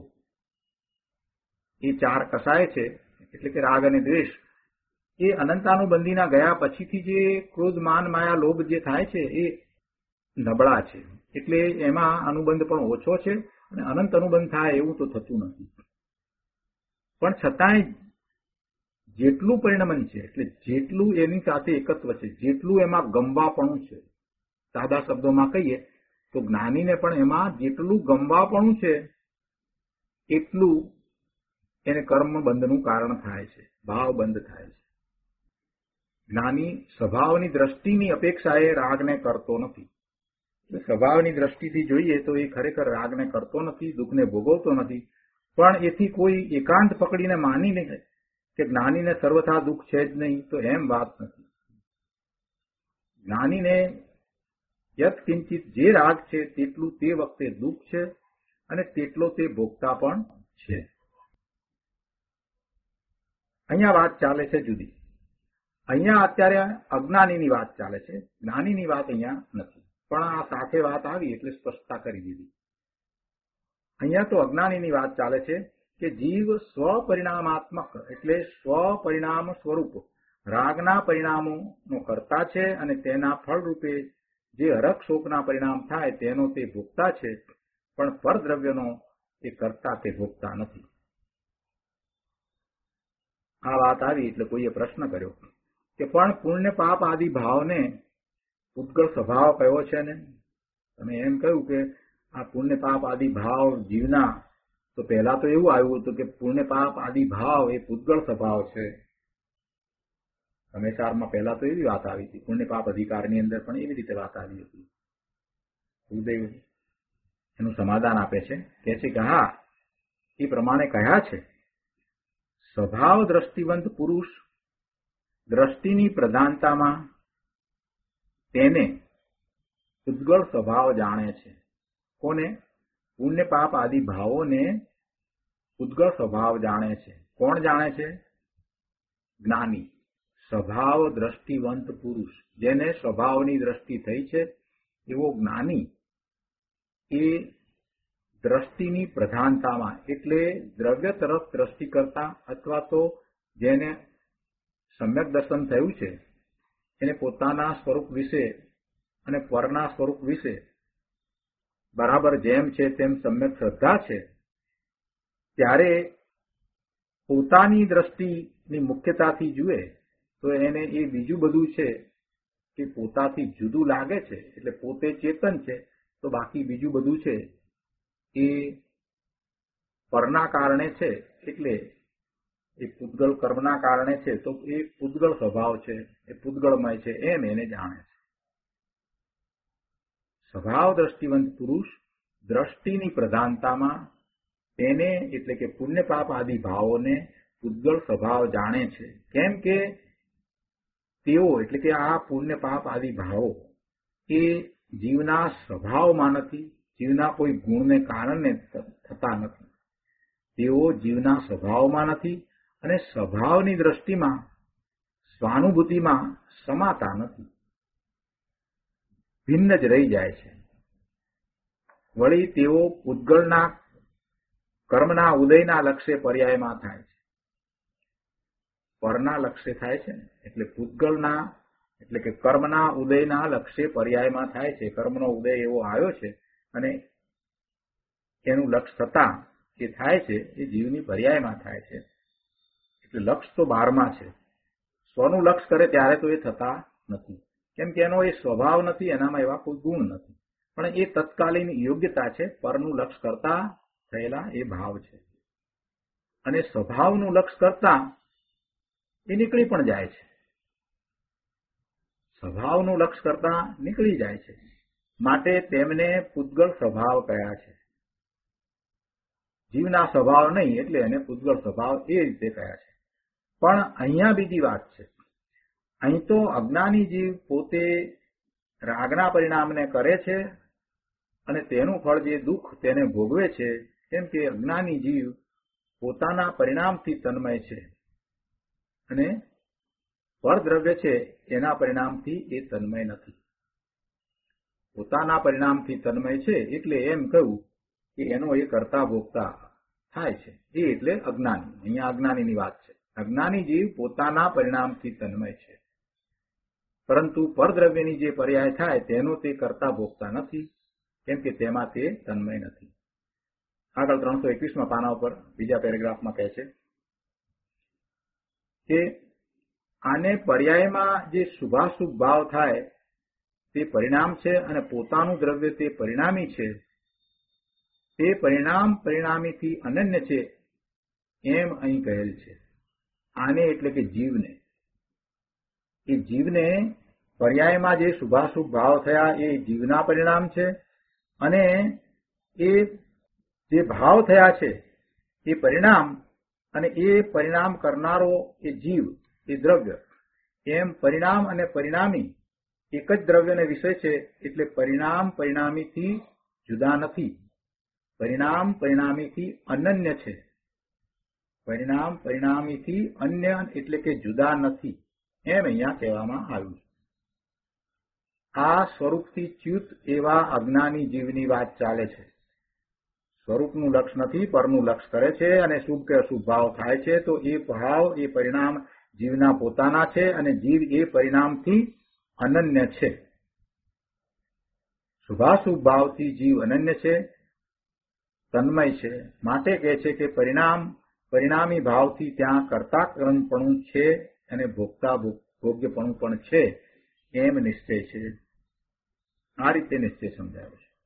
એ ચાર કસાય છે એટલે કે રાગ અને દ્વેષ. એ અનંતાનુબંધીના ગયા પછીથી જે ક્રોધ, માન, માયા, લોભ જે થાય છે એ નબળા છે. એટલે એમાં અનુબંધ પણ ઓછો છે અને અનંત અનુબંધ થાય એવું તો થતું નથી. પણ છતાંય જેટલું પરિણમન છે એટલે જેટલું એની સાથે એકત્વ છે, જેટલું એમાં ગમવાપણું છે, સાદા શબ્દોમાં કહીએ તો જ્ઞાનીને પણ એમાં જેટલું ગમવાપણું છે એટલું એને કર્મ બંધનું કારણ થાય છે, ભાવ બંધ થાય છે. જ્ઞાની સ્વભાવની દ્રષ્ટિની અપેક્ષાએ રાગને કરતો નથી. સ્વભાવની દ્રષ્ટિથી જોઈએ તો એ ખરેખર રાગને કરતો નથી, દુઃખને ભોગવતો નથી. પણ એથી કોઈ એકાંત પકડીને માની નહીં કે જ્ઞાનીને સર્વથા દુઃખ છે જ નહીં, તો એમ વાત નથી. જ્ઞાનીને યત કિંચિત જે રાગ છે તેટલું તે વખતે દુઃખ છે અને તેટલો તે ભોગતા પણ છે. અહીંયા વાત ચાલે છે જુદી. અહીંયા અત્યારે અજ્ઞાનીની વાત ચાલે છે, જ્ઞાનીની વાત અહીંયા નથી. પણ આ સાથે વાત આવી એટલે સ્પષ્ટતા કરી દીધી. અહીંયા તો અજ્ઞાનીની વાત ચાલે છે કે જીવ સ્વપરિણામાત્મક એટલે સ્વપરિણામ સ્વરૂપ રાગના પરિણામોનો કરતા છે અને તેના ફળરૂપે જે હરખ શોકના પરિણામ થાય તેનો તે ભોગતા છે, પણ પરદ્રવ્યનો એ કરતા કે ભોગતા નથી. આ વાત આવી એટલે કોઈએ પ્રશ્ન કર્યો કે પણ પુણ્ય પાપ આદિ ભાવને ઉદ્ગળ સ્વભાવ કયો છે ને? તમે એમ કહ્યું કે આ પુણ્ય પાપ આદિ ભાવ જીવના, તો પહેલા તો એવું આવ્યું હતું કે પુણ્ય પાપ આદિ ભાવ એ પૂતગળ સ્વભાવ છે. હંમેશામાં પહેલા તો એવી વાત આવી હતી, પુણ્ય પાપ અધિકારની અંદર પણ એવી રીતે વાત આવી હતી. ગુરુદેવ એનું સમાધાન આપે છે, કહે છે કે હા, એ પ્રમાણે કહ્યા છે. સ્વભાવ દ્રષ્ટિવંત પુરુષ દ્રષ્ટિની પ્રધાનતામાં તેને ઉદ્ગળ સ્વભાવ જાણે છે. કોને? પુણ્ય પાપ આદિ ભાવોને ઉદ્ગળ સ્વભાવ જાણે છે. કોણ જાણે છે? જ્ઞાની. સ્વભાવ દ્રષ્ટિવંત પુરુષ, જેને સ્વભાવની દ્રષ્ટિ થઈ છે એવો જ્ઞાની એ દ્રષ્ટિની પ્રધાનતામાં એટલે દ્રવ્ય તરફ દ્રષ્ટિ કરતા અથવા તો જેને સમ્યક દર્શન થયું છે એને પોતાના સ્વરૂપ વિશે અને પરના સ્વરૂપ વિશે બરાબર જેમ છે તેમ સમ્યક શ્રદ્ધા છે, ત્યારે પોતાની દ્રષ્ટિની મુખ્યતાથી જુએ તો એને એ બીજું બધું છે કે પોતાથી જુદું લાગે છે, એટલે પોતે ચેતન છે, તો બાકી બીજું બધું છે એ પરના કારણે છે, એટલે એ પૂતગલ કર્મના કારણે છે, તો એ પૂતગલ સ્વભાવ છે, એ પૂતગળમય છે, એમ એને જાણે છે. સ્વભાવ દ્રષ્ટિવંત પુરુષ દ્રષ્ટિની પ્રધાનતામાં તેને એટલે કે પુણ્ય પાપ આદિ ભાવોને પૂતગલ સ્વભાવ જાણે છે. કેમ કે તેઓ એટલે કે આ પુણ્ય પાપ આદિ ભાવો એ જીવના સ્વભાવમાં નથી, જીવના કોઈ ગુણને કારણે થતા નથી. તેઓ જીવના સ્વભાવમાં નથી અને સ્વભાવની દ્રષ્ટિમાં સ્વાનુભૂતિમાં સમાતા નથી, ભિન્ન જ રહી જાય છે. વળી તેઓ પૂતગલના કર્મના ઉદયના લક્ષ્ય પર્યાયમાં થાય છે. પરના લક્ષ્ય થાય છે ને, એટલે પૂતગલના એટલે કે કર્મના ઉદયના લક્ષ્ય પર્યાયમાં થાય છે. કર્મનો ઉદય એવો આવ્યો છે અને એનું લક્ષ થતા એ થાય છે, એ જીવની પર્યાયમાં થાય છે. એટલે લક્ષ તો બારમાં છે. સ્વનું લક્ષ કરે ત્યારે તો એ થતા નથી, કેમ કે એનો એ સ્વભાવ નથી, એનામાં એવા કોઈ ગુણ નથી. પણ એ તત્કાલીન યોગ્યતા છે, પરનું લક્ષ કરતા થયેલા એ ભાવ છે. અને સ્વભાવનું લક્ષ કરતા એ નીકળી પણ જાય છે. સ્વભાવનું લક્ષ કરતા નીકળી જાય છે, માટે તેમને પૂતગલ સ્વભાવ કયા છે. જીવના સ્વભાવ નહીં, એટલે એને પૂતગલ સ્વભાવ એ રીતે કયા છે. પણ અહીંયા બીજી વાત છે. અહીં તો અજ્ઞાની જીવ પોતે રાગના પરિણામને કરે છે અને તેનું ફળ જે દુઃખ તેને ભોગવે છે, કેમ કે અજ્ઞાની જીવ પોતાના પરિણામથી તન્મય છે અને પરદ્રવ્ય છે એના પરિણામથી એ તન્મય નથી. પોતાના પરિણામથી તન્મય છે એટલે એમ કહ્યું કે એનો એ કરતા ભોગતા થાય છે, એ એટલે અજ્ઞાની. અહીંયા અજ્ઞાનીની વાત છે. અજ્ઞાની જીવ પોતાના પરિણામથી તન્મય છે, પરંતુ પરદ્રવ્યની જે પર્યાય થાય તેનો તે કરતા ભોગતા નથી, કેમ કે તેમાં તે તન્મય નથી. આગળ ત્રણસો એકવીસમાં પાના ઉપર બીજા પેરેગ્રાફમાં કહે છે કે આને પર્યાયમાં જે શુભાશુભ ભાવ થાય તે પરિણામ છે અને પોતાનું દ્રવ્ય તે પરિણામી છે. તે પરિણામ પરિણામીથી અનન્ય છે એમ અહીં કહેલ છે. આને એટલે કે જીવને, એ જીવને પર્યાયમાં જે શુભાશુભ ભાવ થયા એ જીવના પરિણામ છે અને એ જે ભાવ થયા છે એ પરિણામ અને એ પરિણામ કરનારો એ જીવ એ દ્રવ્ય, એમ પરિણામ અને પરિણામી એક જ દ્રવ્યને વિષય છે, એટલે પરિણામ પરિણામીથી જુદા નથી, પરિણામ પરિણામીથી અનન્ય છે. પરિણામ પરિણામીથી અન્ય એટલે કે જુદા નથી, એમ અહીંયા કહેવામાં આવ્યું છે. આ સ્વરૂપથી ચ્યુત એવા અજ્ઞાની જીવની વાત ચાલે છે. સ્વરૂપનું લક્ષ નથી, પરનું લક્ષ કરે છે અને શુભ કે અશુભ ભાવ થાય છે, તો એ ભાવ એ પરિણામ જીવના પોતાના છે અને જીવ એ પરિણામથી અનન્ય છે. શુભાશુભ ભાવથી જીવ અનન્ય છે, તન્મય છે. માટે કહે છે કે પરિણામ પરિણામી ભાવથી ત્યાં કર્તાકર્મપણું છે અને ભોગતા ભોગ્યપણું પણ છે, એમ નિશ્ચય છે. આ રીતે નિશ્ચય સમજાયો છે.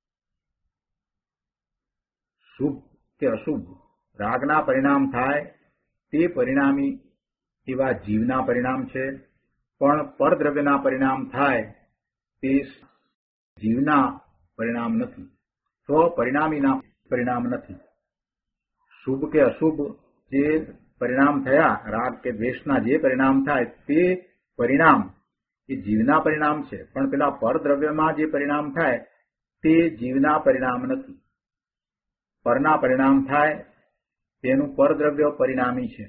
શુભ કે અશુભ રાગના પરિણામ થાય તે પરિણામી એવા જીવના પરિણામ છે, પણ પરદ્રવ્યના પરિણામ થાય તે જીવના પરિણામ નથી, સ્વપરિણામીના પરિણામ નથી. શુભ કે અશુભ જે પરિણામ થયા, રાગ કે દ્વેષના જે પરિણામ થાય તે પરિણામ એ જીવના પરિણામ છે, પણ પેલા પરદ્રવ્યમાં જે પરિણામ થાય તે જીવના પરિણામ નથી. પરના પરિણામ થાય તેનું પરદ્રવ્ય પરિણામી છે.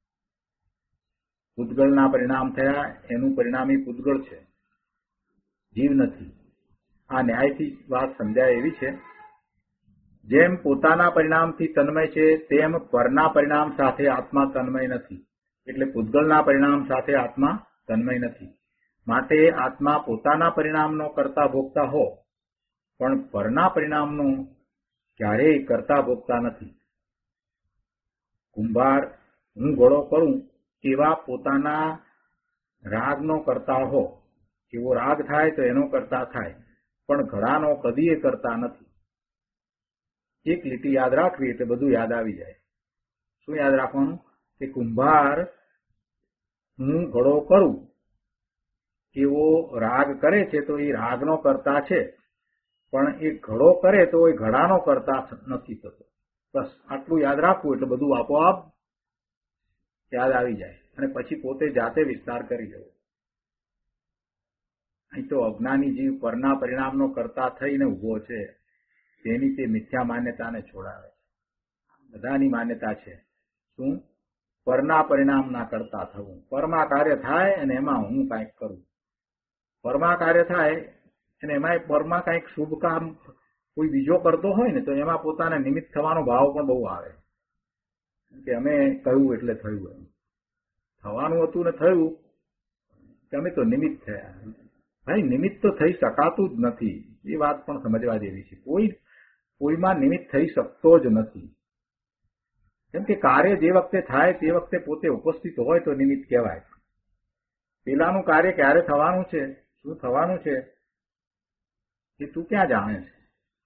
પૂતગલના પરિણામ થયા એનું પરિણામી પૂતગલ છે, જીવ નથી. આ ન્યાયથી વાત સમજાય એવી છે. જેમ પોતાના પરિણામથી તન્મય છે તેમ પરના પરિણામ સાથે આત્મા તન્મય નથી, એટલે પૂતગલના પરિણામ સાથે આત્મા તન્મય નથી. માટે આત્મા પોતાના પરિણામનો કરતા ભોગતા હો, પણ પરના પરિણામનો ક્યારેય કરતા ભોગતા નથી. કુંભાર હું ઘડો કરું એવા પોતાના રાગનો કરતા હો, એવો રાગ થાય તો એનો કરતા થાય, પણ ઘડાનો કદી એ કરતા નથી. એક લીટી યાદ રાખવી એટલે બધું યાદ આવી જાય. શું યાદ રાખવાનું? કે કુંભાર હું ઘડો કરું એવો રાગ કરે છે તો એ રાગનો કરતા છે, પણ એ ઘડો કરે તો એ ઘડાનો કરતા નથી થતો. બસ આટલું યાદ રાખવું એટલે બધું આપોઆપ યાદ આવી જાય અને પછી પોતે જાતે વિસ્તાર કરી લેવો. અહીં તો અજ્ઞાની જીવ પરના પરિણામનો કરતા થઈને ઉભો છે, તેની તે મિથ્યા માન્યતાને છોડાવે છે. બધાની માન્યતા છે શું? પરના પરિણામના કરતા થવું. પરમાં કાર્ય થાય અને એમાં હું કાંઈક કરું. પરમાં કાર્ય થાય અને એમાં પરમાં કાંઈક શુભ કામ કોઈ બીજો કરતો હોય ને તો એમાં પોતાને નિમિત્ત થવાનો ભાવ પણ બહુ આવે કે અમે કહ્યું એટલે થયું. એમ થવાનું હતું ને થયું કે અમે તો નિમિત્ત થયા. ભાઈ નિમિત્ત તો થઈ શકાતું જ નથી. એ વાત પણ સમજવા જેવી છે. કોઈ કોઈમાં નિમિત્ત થઈ શકતો જ નથી. કેમ કે કાર્ય જે વખતે થાય તે વખતે પોતે ઉપસ્થિત હોય તો નિમિત્ત કહેવાય. પેલાનું કાર્ય ક્યારે થવાનું છે, શું થવાનું છે એ તું ક્યાં જાણે છે?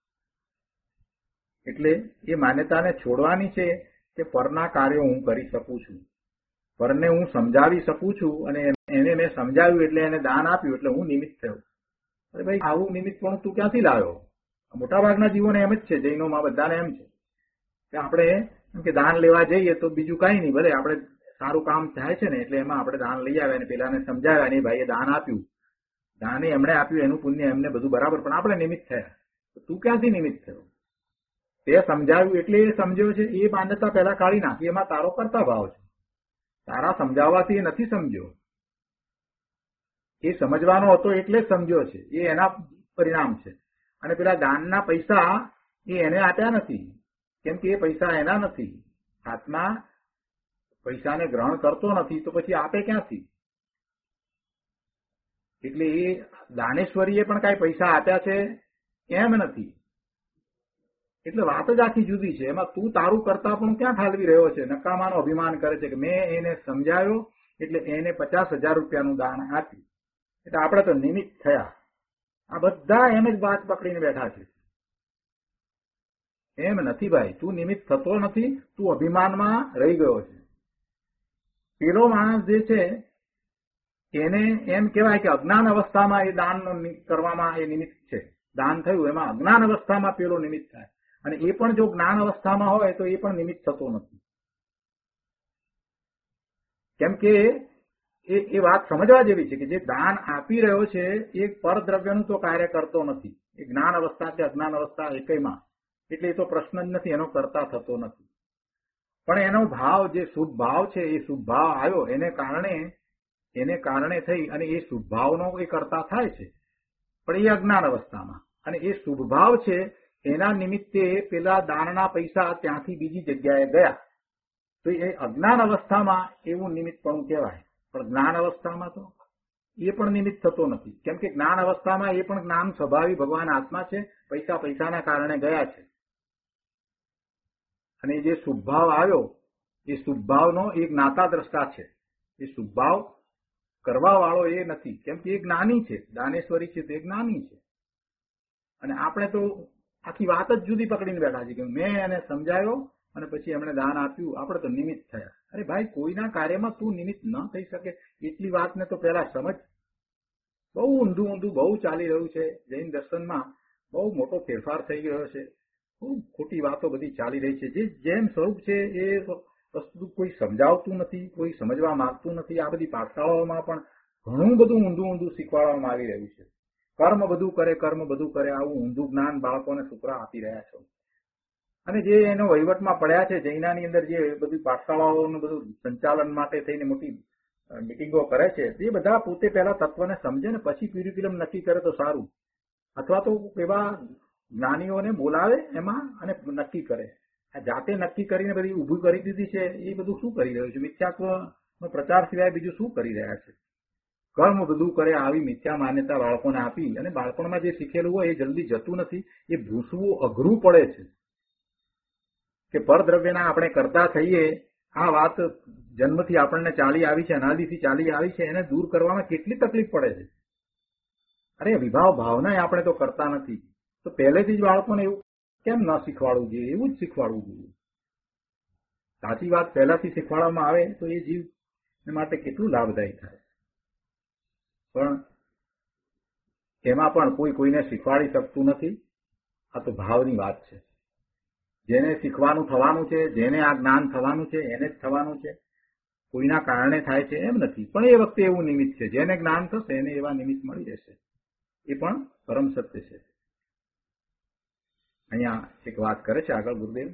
એટલે એ માન્યતાને છોડવાની છે કે પરના કાર્યો હું કરી શકું છું, પરને હું સમજાવી શકું છું અને એને મેં સમજાવ્યું એટલે એને દાન આપ્યું એટલે હું નિમિત્ત થયો. અરે ભાઈ આવું નિમિત્ત પણ તું ક્યાંથી લાવ્યો? મોટાભાગના જીવોને એમ જ છે, જૈનોમાં બધાને એમ છે કે આપણે એમ કે દાન લેવા જઈએ તો બીજું કઈ નહીં, ભલે આપણે સારું કામ થાય છે ને એટલે એમાં આપણે દાન લઈ આવ્યા અને પેલાને સમજાવ્યા ને ભાઈએ દાન આપ્યું, દાને એમણે આપ્યું એનું પુણ્ય એમને બધું બરાબર, પણ આપણે નિમિત્ત થયા. તું ક્યાંથી નિમિત્ત થયો? તે સમજાવ્યું એટલે એ સમજ્યો છે. એ માન્યતા પહેલા કાઢી નાખી. એમાં તારો કરતા ભાવ છે. તારા સમજાવવાથી એ નથી સમજ્યો. એ સમજવાનો હતો એટલે જ સમજ્યો છે. એ એના પરિણામ છે. અને પેલા દાનના પૈસા એ એને આપ્યા નથી, કેમ કે એ પૈસા એના નથી. આત્મા પૈસાને ગ્રહણ કરતો નથી તો પછી આપે ક્યાંથી? એટલે એ દાનેશ્વરીએ પણ કઈ પૈસા આપ્યા છે એમ નથી. એટલે વાત જ આખી જુદી છે. એમાં તું તારું કરતા પણ ક્યાં ઠાલવી રહ્યો છે? નકામાનો અભિમાન કરે છે કે મેં એને સમજાવ્યો એટલે એને પચાસ હજાર રૂપિયાનું દાન આપ્યું એટલે આપણે તો નિમિત્ત થયા. આ બધા એમ જ વાત પકડીને બેઠા છે. એમ નથી ભાઈ, તું નિમિત્ત થતો નથી, તું અભિમાનમાં રહી ગયો છે. પેલો માણસ જે છે એને એમ કહેવાય કે અજ્ઞાન અવસ્થામાં એ દાન કરવામાં એ નિમિત્ત છે. દાન થયું એમાં અજ્ઞાન અવસ્થામાં પેલો નિમિત્ત થાય, અને એ પણ જો જ્ઞાન અવસ્થામાં હોય તો એ પણ નિમિત્ત થતો નથી. કેમ કે એ એ વાત સમજવા જેવી છે કે જે દાન આપી રહ્યો છે એ પરદ્રવ્યનું તો કાર્ય કરતો નથી. એ જ્ઞાન અવસ્થા કે અજ્ઞાન અવસ્થા એકયમાં, એટલે એ તો પ્રશ્ન જ નથી, એનો કરતા થતો નથી. પણ એનો ભાવ જે શુભ ભાવ છે એ શુભ ભાવ આવ્યો એને કારણે એને કારણે થઈ અને એ શુભ ભાવનો એ કરતા થાય છે, પણ એ અજ્ઞાન અવસ્થામાં. અને એ શુભ ભાવ છે એના નિમિત્તે પેલા દાનના પૈસા ત્યાંથી બીજી જગ્યાએ ગયા તો એ અજ્ઞાન અવસ્થામાં એવું નિમિત્તપણું કહેવાય. પણ જ્ઞાન અવસ્થામાં તો એ પણ નિમિત્ત થતો નથી, કેમ કે જ્ઞાન અવસ્થામાં એ પણ જ્ઞાન સ્વભાવી ભગવાન આત્મા છે, પૈસા પૈસાના કારણે ગયા છે. અને જે શુભભાવ આવ્યો એ શુભભાવનો એક નાતા દ્રષ્ટા છે. એ શુભભાવ કરવા વાળો એ નથી, કેમ કે એ જ્ઞાની છે. દાનેશ્વરી છે તે જ્ઞાની છે. અને આપણે તો આખી વાત જ જુદી પકડીને બેઠા છે કે મેં એને સમજાયો અને પછી એમણે દાન આપ્યું, આપણે તો નિમિત્ત થયા. અરે ભાઈ, કોઈના કાર્યમાં તું નિમિત્ત ન થઈ શકે એટલી વાતને તો પહેલા સમજ. બહુ ઊંધું ઊંધું બહુ ચાલી રહ્યું છે. જૈન દર્શનમાં બહુ મોટો ફેરફાર થઈ ગયો છે. બહુ ખોટી વાતો બધી ચાલી રહી છે. જે જેમ સ્વરૂપ છે એ વસ્તુ કોઈ સમજાવતું નથી, કોઈ સમજવા માંગતું નથી. આ બધી પાઠશાળાઓમાં પણ ઘણું બધું ઊંધું ઊંધું શીખવાડવામાં આવી રહ્યું છે. કર્મ બધું કરે, કર્મ બધું કરે, આવું ઊંધું જ્ઞાન બાળકોને છોકરા આપી રહ્યા છે. અને જે એનો વહીવટમાં પડ્યા છે જૈનાની અંદર, જે બધી પાઠશાળાઓનું બધું સંચાલન માટે થઈને મોટી મિટિંગો કરે છે, એ બધા પોતે પહેલા તત્વને સમજે ને પછી ક્યુરિક્યુલમ નક્કી કરે તો સારું. અથવા તો એવા જ્ઞાનીઓને બોલાવે એમાં અને નક્કી કરે. આ જાતે નક્કી કરીને બધી ઊભું કરી દીધી છે. એ બધું શું કરી રહ્યું છે? મિથ્યાત્વનો પ્રચાર સિવાય બીજું શું કરી રહ્યા છે? કર્મ બધું કરે, આવી મિથ્યા માન્યતા બાળકોને આપી અને બાળપણમાં જે શીખેલું હોય એ જલ્દી જતું નથી. એ ભૂસવું અઘરું પડે છે કે પરદ્રવ્યના આપણે કરતા થઈએ આ વાત જન્મથી આપણને ચાલી આવી છે, અનાદિથી ચાલી આવી છે, એને દૂર કરવામાં કેટલી તકલીફ પડે છે. અરે વિભાવ ભાવના આપણે તો કરતા નથી, તો પહેલેથી જ બાળકોને એવું કેમ ન શીખવાડવું જોઈએ? એવું જ શીખવાડવું જોઈએ. સાચી વાત પહેલાથી શીખવાડવામાં આવે તો એ જીવ માટે કેટલું લાભદાયી થાય. પણ એમાં પણ કોઈ કોઈને શીખવાડી શકતું નથી. આ તો ભાવની વાત છે. જેને શીખવાનું થવાનું છે, જેને આ જ્ઞાન થવાનું છે, એને જ થવાનું છે. કોઈના કારણે થાય છે એમ નથી. પણ એ વખતે એવું નિમિત્ત છે, જેને જ્ઞાન થશે એને એવા નિમિત્ત મળી રહેશે. એ પણ પરમ સત્ય છે. અહીંયા એક વાત કરે છે આગળ ગુરુદેવ,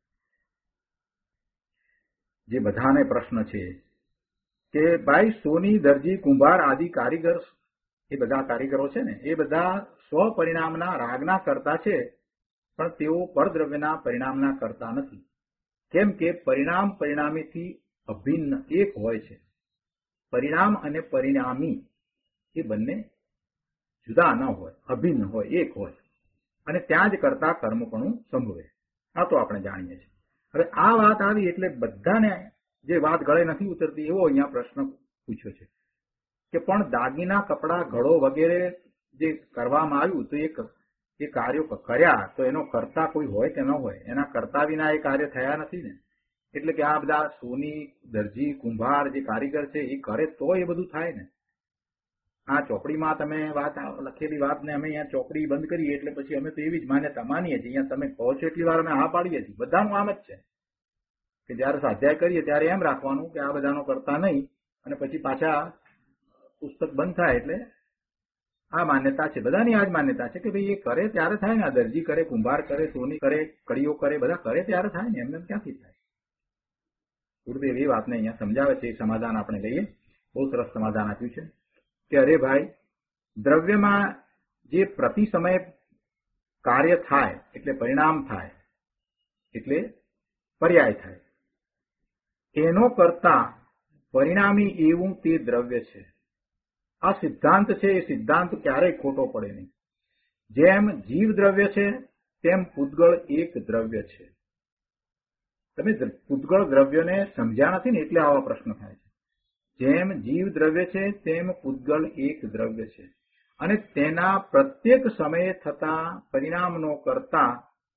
જે બધાને પ્રશ્ન છે કે ભાઈ સોની, દરજી, કુંભાર આદિ કારીગર, એ બધા કારીગરો છે ને, એ બધા સ્વપરિણામના રાગના કરતા છે, પણ તેઓ પરદ્રવ્યના પરિણામના કરતા નથી. કેમ કે પરિણામ પરિણામીથી અભિન્ન એક હોય છે. પરિણામ અને પરિણામી એ બંને જુદા ન હોય, અભિન્ન હોય, એક હોય, અને ત્યાં જ કરતા કર્મપણું સંભવે. આ તો આપણે જાણીએ છીએ. હવે આ વાત આવી એટલે બધાને જે વાત ગળે નથી ઉતરતી એવો અહીંયા પ્રશ્ન પૂછ્યો છે કે પણ દાગીના, કપડા, ઘડો વગેરે જે કરવામાં આવ્યું તો એક એ કાર્યો કર્યા તો એનો કરતા કોઈ હોય કે ન હોય? એના કરતા વિના એ કાર્ય થયા નથી ને. એટલે કે આ બધા સોની, દરજી, કુંભાર જે કારીગર છે એ કરે તો એ બધું થાય ને. આ ચોપડીમાં તમે વાત લખેલી વાતને અમે અહીંયા ચોપડી બંધ કરીએ એટલે પછી અમે તો એવી જ માન્યતા માનીએ છીએ. અહીંયા તમે કહો છો એટલી વાર અમે હા પાડીએ છીએ. બધાનું આમ જ છે કે જયારે સ્વાધ્યાય કરીએ ત્યારે એમ રાખવાનું કે આ બધાનો કરતા નહીં, અને પછી પાછા પુસ્તક બંધ થાય એટલે આ માન્યતા છે. બધાની આ જ માન્યતા છે કે ભાઈ એ કરે ત્યારે થાય ને. દરજી કરે, કુંભાર કરે, સોની કરે, કડીઓ કરે, બધા કરે ત્યારે થાય ને. એમને ક્યાંથી થાય? ગુરુદેવ એ વાતને અહીંયા સમજાવે છે. એ સમાધાન આપણે લઈએ. બહુ સરસ સમાધાન આપ્યું છે કે અરે ભાઈ, દ્રવ્યમાં જે પ્રતિ સમયે કાર્ય થાય એટલે પરિણામ થાય એટલે પર્યાય થાય, એનો કરતા પરિણામી એવું તે દ્રવ્ય છે. આ સિદ્ધાંત છે. એ સિદ્ધાંત ક્યારેય ખોટો પડે નહીં. જેમ જીવ દ્રવ્ય છે તેમ પૂતગળ એક દ્રવ્ય છે. તમે પૂતગળ દ્રવ્યને સમજ્યા નથી ને એટલે આવા પ્રશ્ન થાય છે. જેમ જીવ દ્રવ્ય છે તેમ પૂતગળ એક દ્રવ્ય છે, અને તેના પ્રત્યેક સમયે થતા પરિણામનો કરતા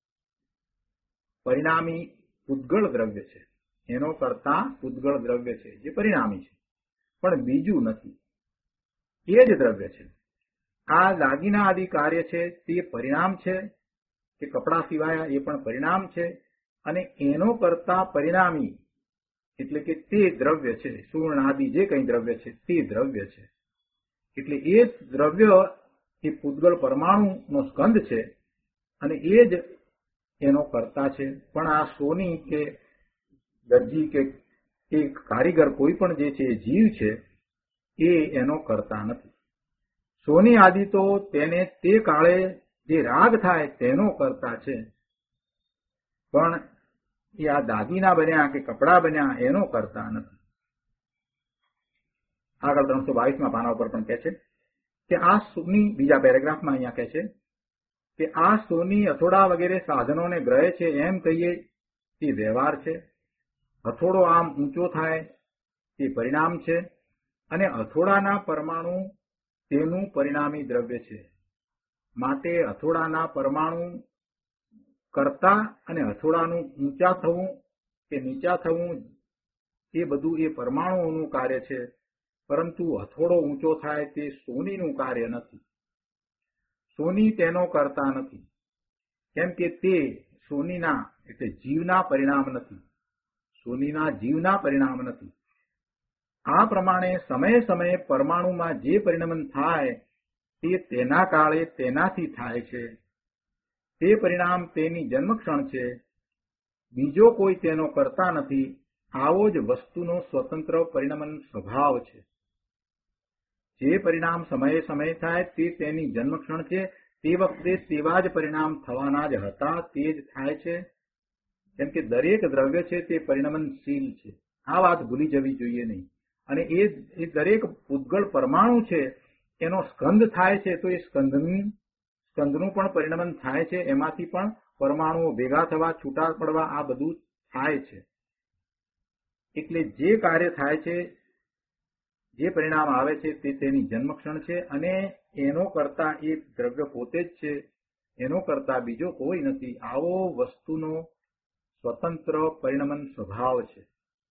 પરિણામી પૂતગળ દ્રવ્ય છે. એનો કરતા પૂતગળ દ્રવ્ય છે જે પરિણામી છે, પણ બીજું નથી. એ જ દ્રવ્ય છે. આ દાગીના આદિ કાર્ય છે તે પરિણામ છે, કે કપડા સિવાય એ પણ પરિણામ છે, અને એનો કરતા પરિણામી એટલે કે તે દ્રવ્ય છે. સુવર્ણ આદિ જે કંઈ દ્રવ્ય છે તે દ્રવ્ય છે. એટલે એ દ્રવ્ય એ પૂતગળ પરમાણુનો સ્કંદ છે, અને એ જ એનો કરતા છે. પણ આ સોની કે દરજી કે એ કારીગર કોઈ પણ જે છે એ જીવ છે, એ એનો કરતા નથી. સોની આદિ તો તેને તે કાળે જે રાગ થાય તેનો કરતા છે, પણ એ આ દાગીના બન્યા કે કપડા બન્યા એનો કરતા નથી. આગળ ત્રણસો બાવીસમાં પાના ઉપર પણ કહે છે કે આ સોની, બીજા પેરેગ્રાફમાં અહીંયા કહે છે કે આ સોની હથોડા વગેરે સાધનોને ગ્રહે છે એમ કહીએ તે વ્યવહાર છે. હથોડો આમ ઊંચો થાય તે પરિણામ છે, અને હથોડાના પરમાણુ તેનું પરિણામી દ્રવ્ય છે. માટે હથોડાના પરમાણુ કરતા અને હથોડાનું ઊંચા થવું કે નીચા થવું એ બધું એ પરમાણુઓનું કાર્ય છે, પરંતુ હથોડો ઊંચો થાય તે સોનીનું કાર્ય નથી. સોની તેનો કરતા નથી, કેમ કે તે સોનીના એટલે જીવના પરિણામ નથી. સોનીના જીવના પરિણામ નથી. આ પ્રમાણે સમયે સમયે પરમાણુમાં જે પરિણમન થાય તે તેના કાળે તેનાથી થાય છે. તે પરિણામ તેની જન્મક્ષણ છે, બીજો કોઈ તેનો કરતા નથી. આવો જ વસ્તુનો સ્વતંત્ર પરિણમન સ્વભાવ છે. જે પરિણામ સમયે સમયે થાય તે તેની જન્મક્ષણ છે. તે વખતે તેવા જ પરિણામ થવાના જ હતા તે જ થાય છે. કેમ કે દરેક દ્રવ્ય છે તે પરિણમનશીલ છે. આ વાત ભૂલી જવી જોઈએ નહીં. અને એ એ દરેક પૂતગળ પરમાણુ છે એનો સ્કંદ થાય છે, તો એ સ્કંદનું સ્કંદનું પણ પરિણમન થાય છે. એમાંથી પણ પરમાણુઓ ભેગા થવા, છૂટા પડવા આ બધું થાય છે. એટલે જે કાર્ય થાય છે, જે પરિણામ આવે છે તે તેની જન્મક્ષણ છે અને એનો કરતા એ દ્રવ્ય પોતે જ છે, એનો કરતા બીજો કોઈ નથી. આવો વસ્તુનો સ્વતંત્ર પરિણમન સ્વભાવ છે.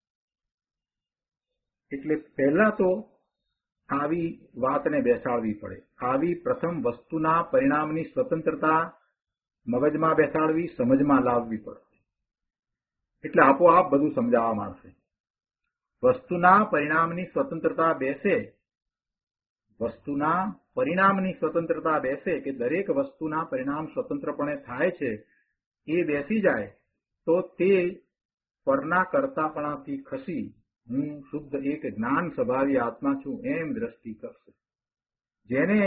એટલે પહેલા તો આવી વાતને બેસાડવી પડે. આવી પ્રથમ વસ્તુના પરિણામની સ્વતંત્રતા મગજમાં બેસાડવી, સમજમાં લાવવી પડે. એટલે આપોઆપ બધું સમજાવવા માંડશે. વસ્તુના પરિણામની સ્વતંત્રતા બેસે, વસ્તુના પરિણામની સ્વતંત્રતા બેસે કે દરેક વસ્તુના પરિણામ સ્વતંત્રપણે થાય છે, એ બેસી જાય તો તે પરના કરતાપણાથી ખસી હું શુદ્ધ એક જ્ઞાન સ્વભાવી આત્મા છું એમ દ્રષ્ટિ કરશે. જેને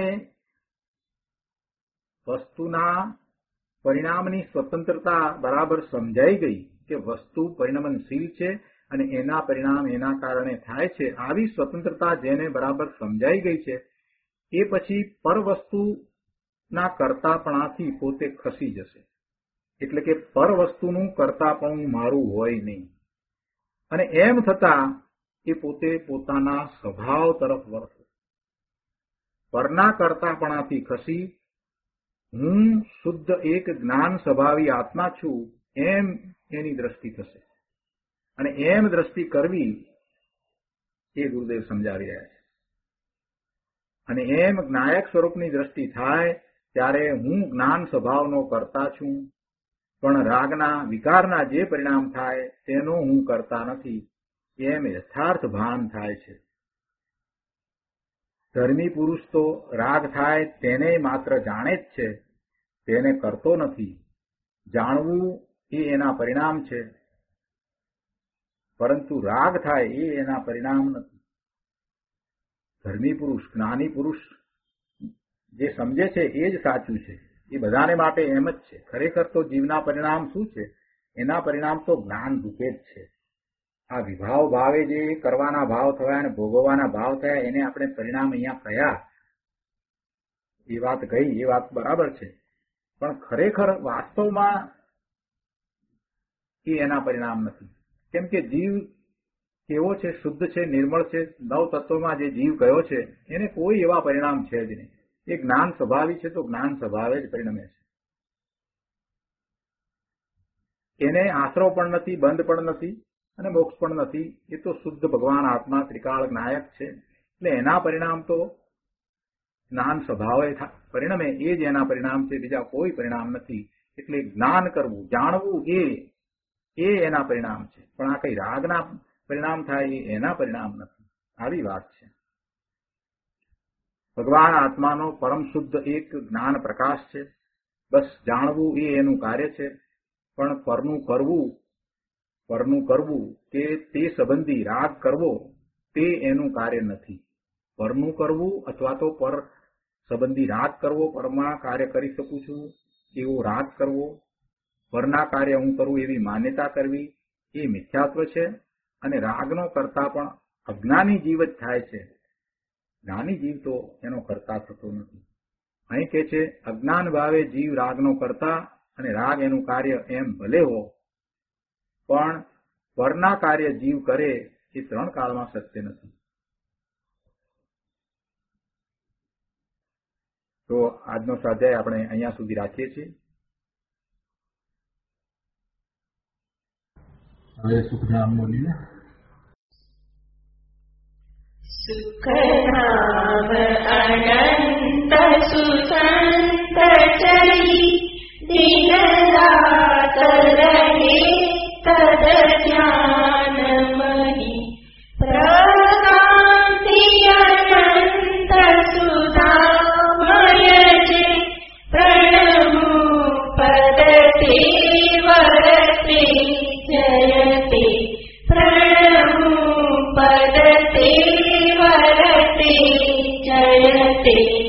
વસ્તુના પરિણામની સ્વતંત્રતા બરાબર સમજાઈ ગઈ કે વસ્તુ પરિણમનશીલ છે અને એના પરિણામ એના કારણે થાય છે, આવી સ્વતંત્રતા જેને બરાબર સમજાઈ ગઈ છે, એ પછી પર વસ્તુના કરતાપણાથી પોતે ખસી જશે. એટલે કે પર વસ્તુનું કરતાપણું મારું હોય નહીં અને એમ થતા એ પોતે પોતાના સ્વભાવ તરફ વળશે. પરના કરતાપણાથી ખસી હું શુદ્ધ એક જ્ઞાન સ્વભાવી આત્મા છું એમ એની દ્રષ્ટિ થશે. અને એમ દ્રષ્ટિ કરવી એ ગુરુદેવ સમજાવી રહ્યા છે. અને એમ જ્ઞાયક સ્વરૂપની દ્રષ્ટિ થાય ત્યારે હું જ્ઞાન સ્વભાવનો કરતા છું, પણ રાગના વિકારના જે પરિણામ થાય તેનો હું કરતા નથી એમ યથાર્થ ભાન થાય છે. ધર્મી પુરુષ તો રાગ થાય તેને માત્ર જાણે જ છે, તેને કરતો નથી. જાણવું એ એના પરિણામ છે, પરંતુ રાગ થાય એ એના પરિણામ નથી. ધર્મી પુરુષ, જ્ઞાની પુરુષ જે સમજે છે એ જ સાચું છે. એ બધાને માટે એમ જ છે. ખરેખર તો જીવના પરિણામ શું છે? એના પરિણામ તો જ્ઞાન રૂપે જ છે. આ વિભાવ ભાવે જે કરવાના ભાવ થયા અને ભોગવવાના ભાવ થયા એને આપણે પરિણામ અહીંયા કયા, એ વાત કહી, એ વાત બરાબર છે. પણ ખરેખર વાસ્તવમાં એ એના પરિણામ નથી. કેમ કે જીવ કેવો છે? શુદ્ધ છે, નિર્મળ છે. નવ તત્વમાં જે જીવ ગયો છે એને કોઈ એવા પરિણામ છે જ નહીં. એ જ્ઞાન સ્વભાવી છે તો જ્ઞાન સ્વભાવે જ પરિણમે છે. એને આશરો પણ નથી, બંધ પણ નથી અને મોક્ષ પણ નથી. એ તો શુદ્ધ ભગવાન આત્મા ત્રિકાળ જ્ઞાયક છે. એટલે એના પરિણામ તો જ્ઞાન સ્વભાવે પરિણમે એ જ એના પરિણામ છે, બીજા કોઈ પરિણામ નથી. એટલે જ્ઞાન કરવું, જાણવું એ એ એના પરિણામ છે. પણ આ કઈ રાગના પરિણામ થાય એ એના પરિણામ નથી. આવી વાત છે. ભગવાન આત્માનો પરમ શુદ્ધ એક જ્ઞાન પ્રકાશ છે. બસ જાણવું એ એનું કાર્ય છે. પણ પરનું કરવું, પરનું કરવું કે તે સંબંધી રાગ કરવો તે એનું કાર્ય નથી. પરનું કરવું અથવા તો પર સંબંધી રાગ કરવો, પરમાં કાર્ય કરી શકું છું એવો રાગ કરવો, પરના કાર્ય હું કરું એવી માન્યતા કરવી એ મિથ્યાત્વ છે. અને રાગનો કરતા પણ અજ્ઞાની જીવ જ થાય છે. જ્ઞાની જીવ તો એનો કરતા થતો નથી. અહીં કે છે અજ્ઞાન ભાવે જીવ રાગનો કરતા અને રાગ એનું કાર્ય એમ ભલે હો, પણ પરના કાર્ય જીવ કરે એ ત્રણ કાળમાં સત્ય નથી. તો આજનો સ્વાધ્યાય આપણે અહીંયા સુધી રાખીએ છીએ. હવે સુખધામ બોલીએ. સુખધામ અનંત સુસંત ચરી દિન રાત રહે તદ જ્ઞાન મહી પ્રકાંતિ અનંત સુધામય જે પ્રણમુ પદતે વરતે જયતે પ્રણમુ પદતે વરતે જયતે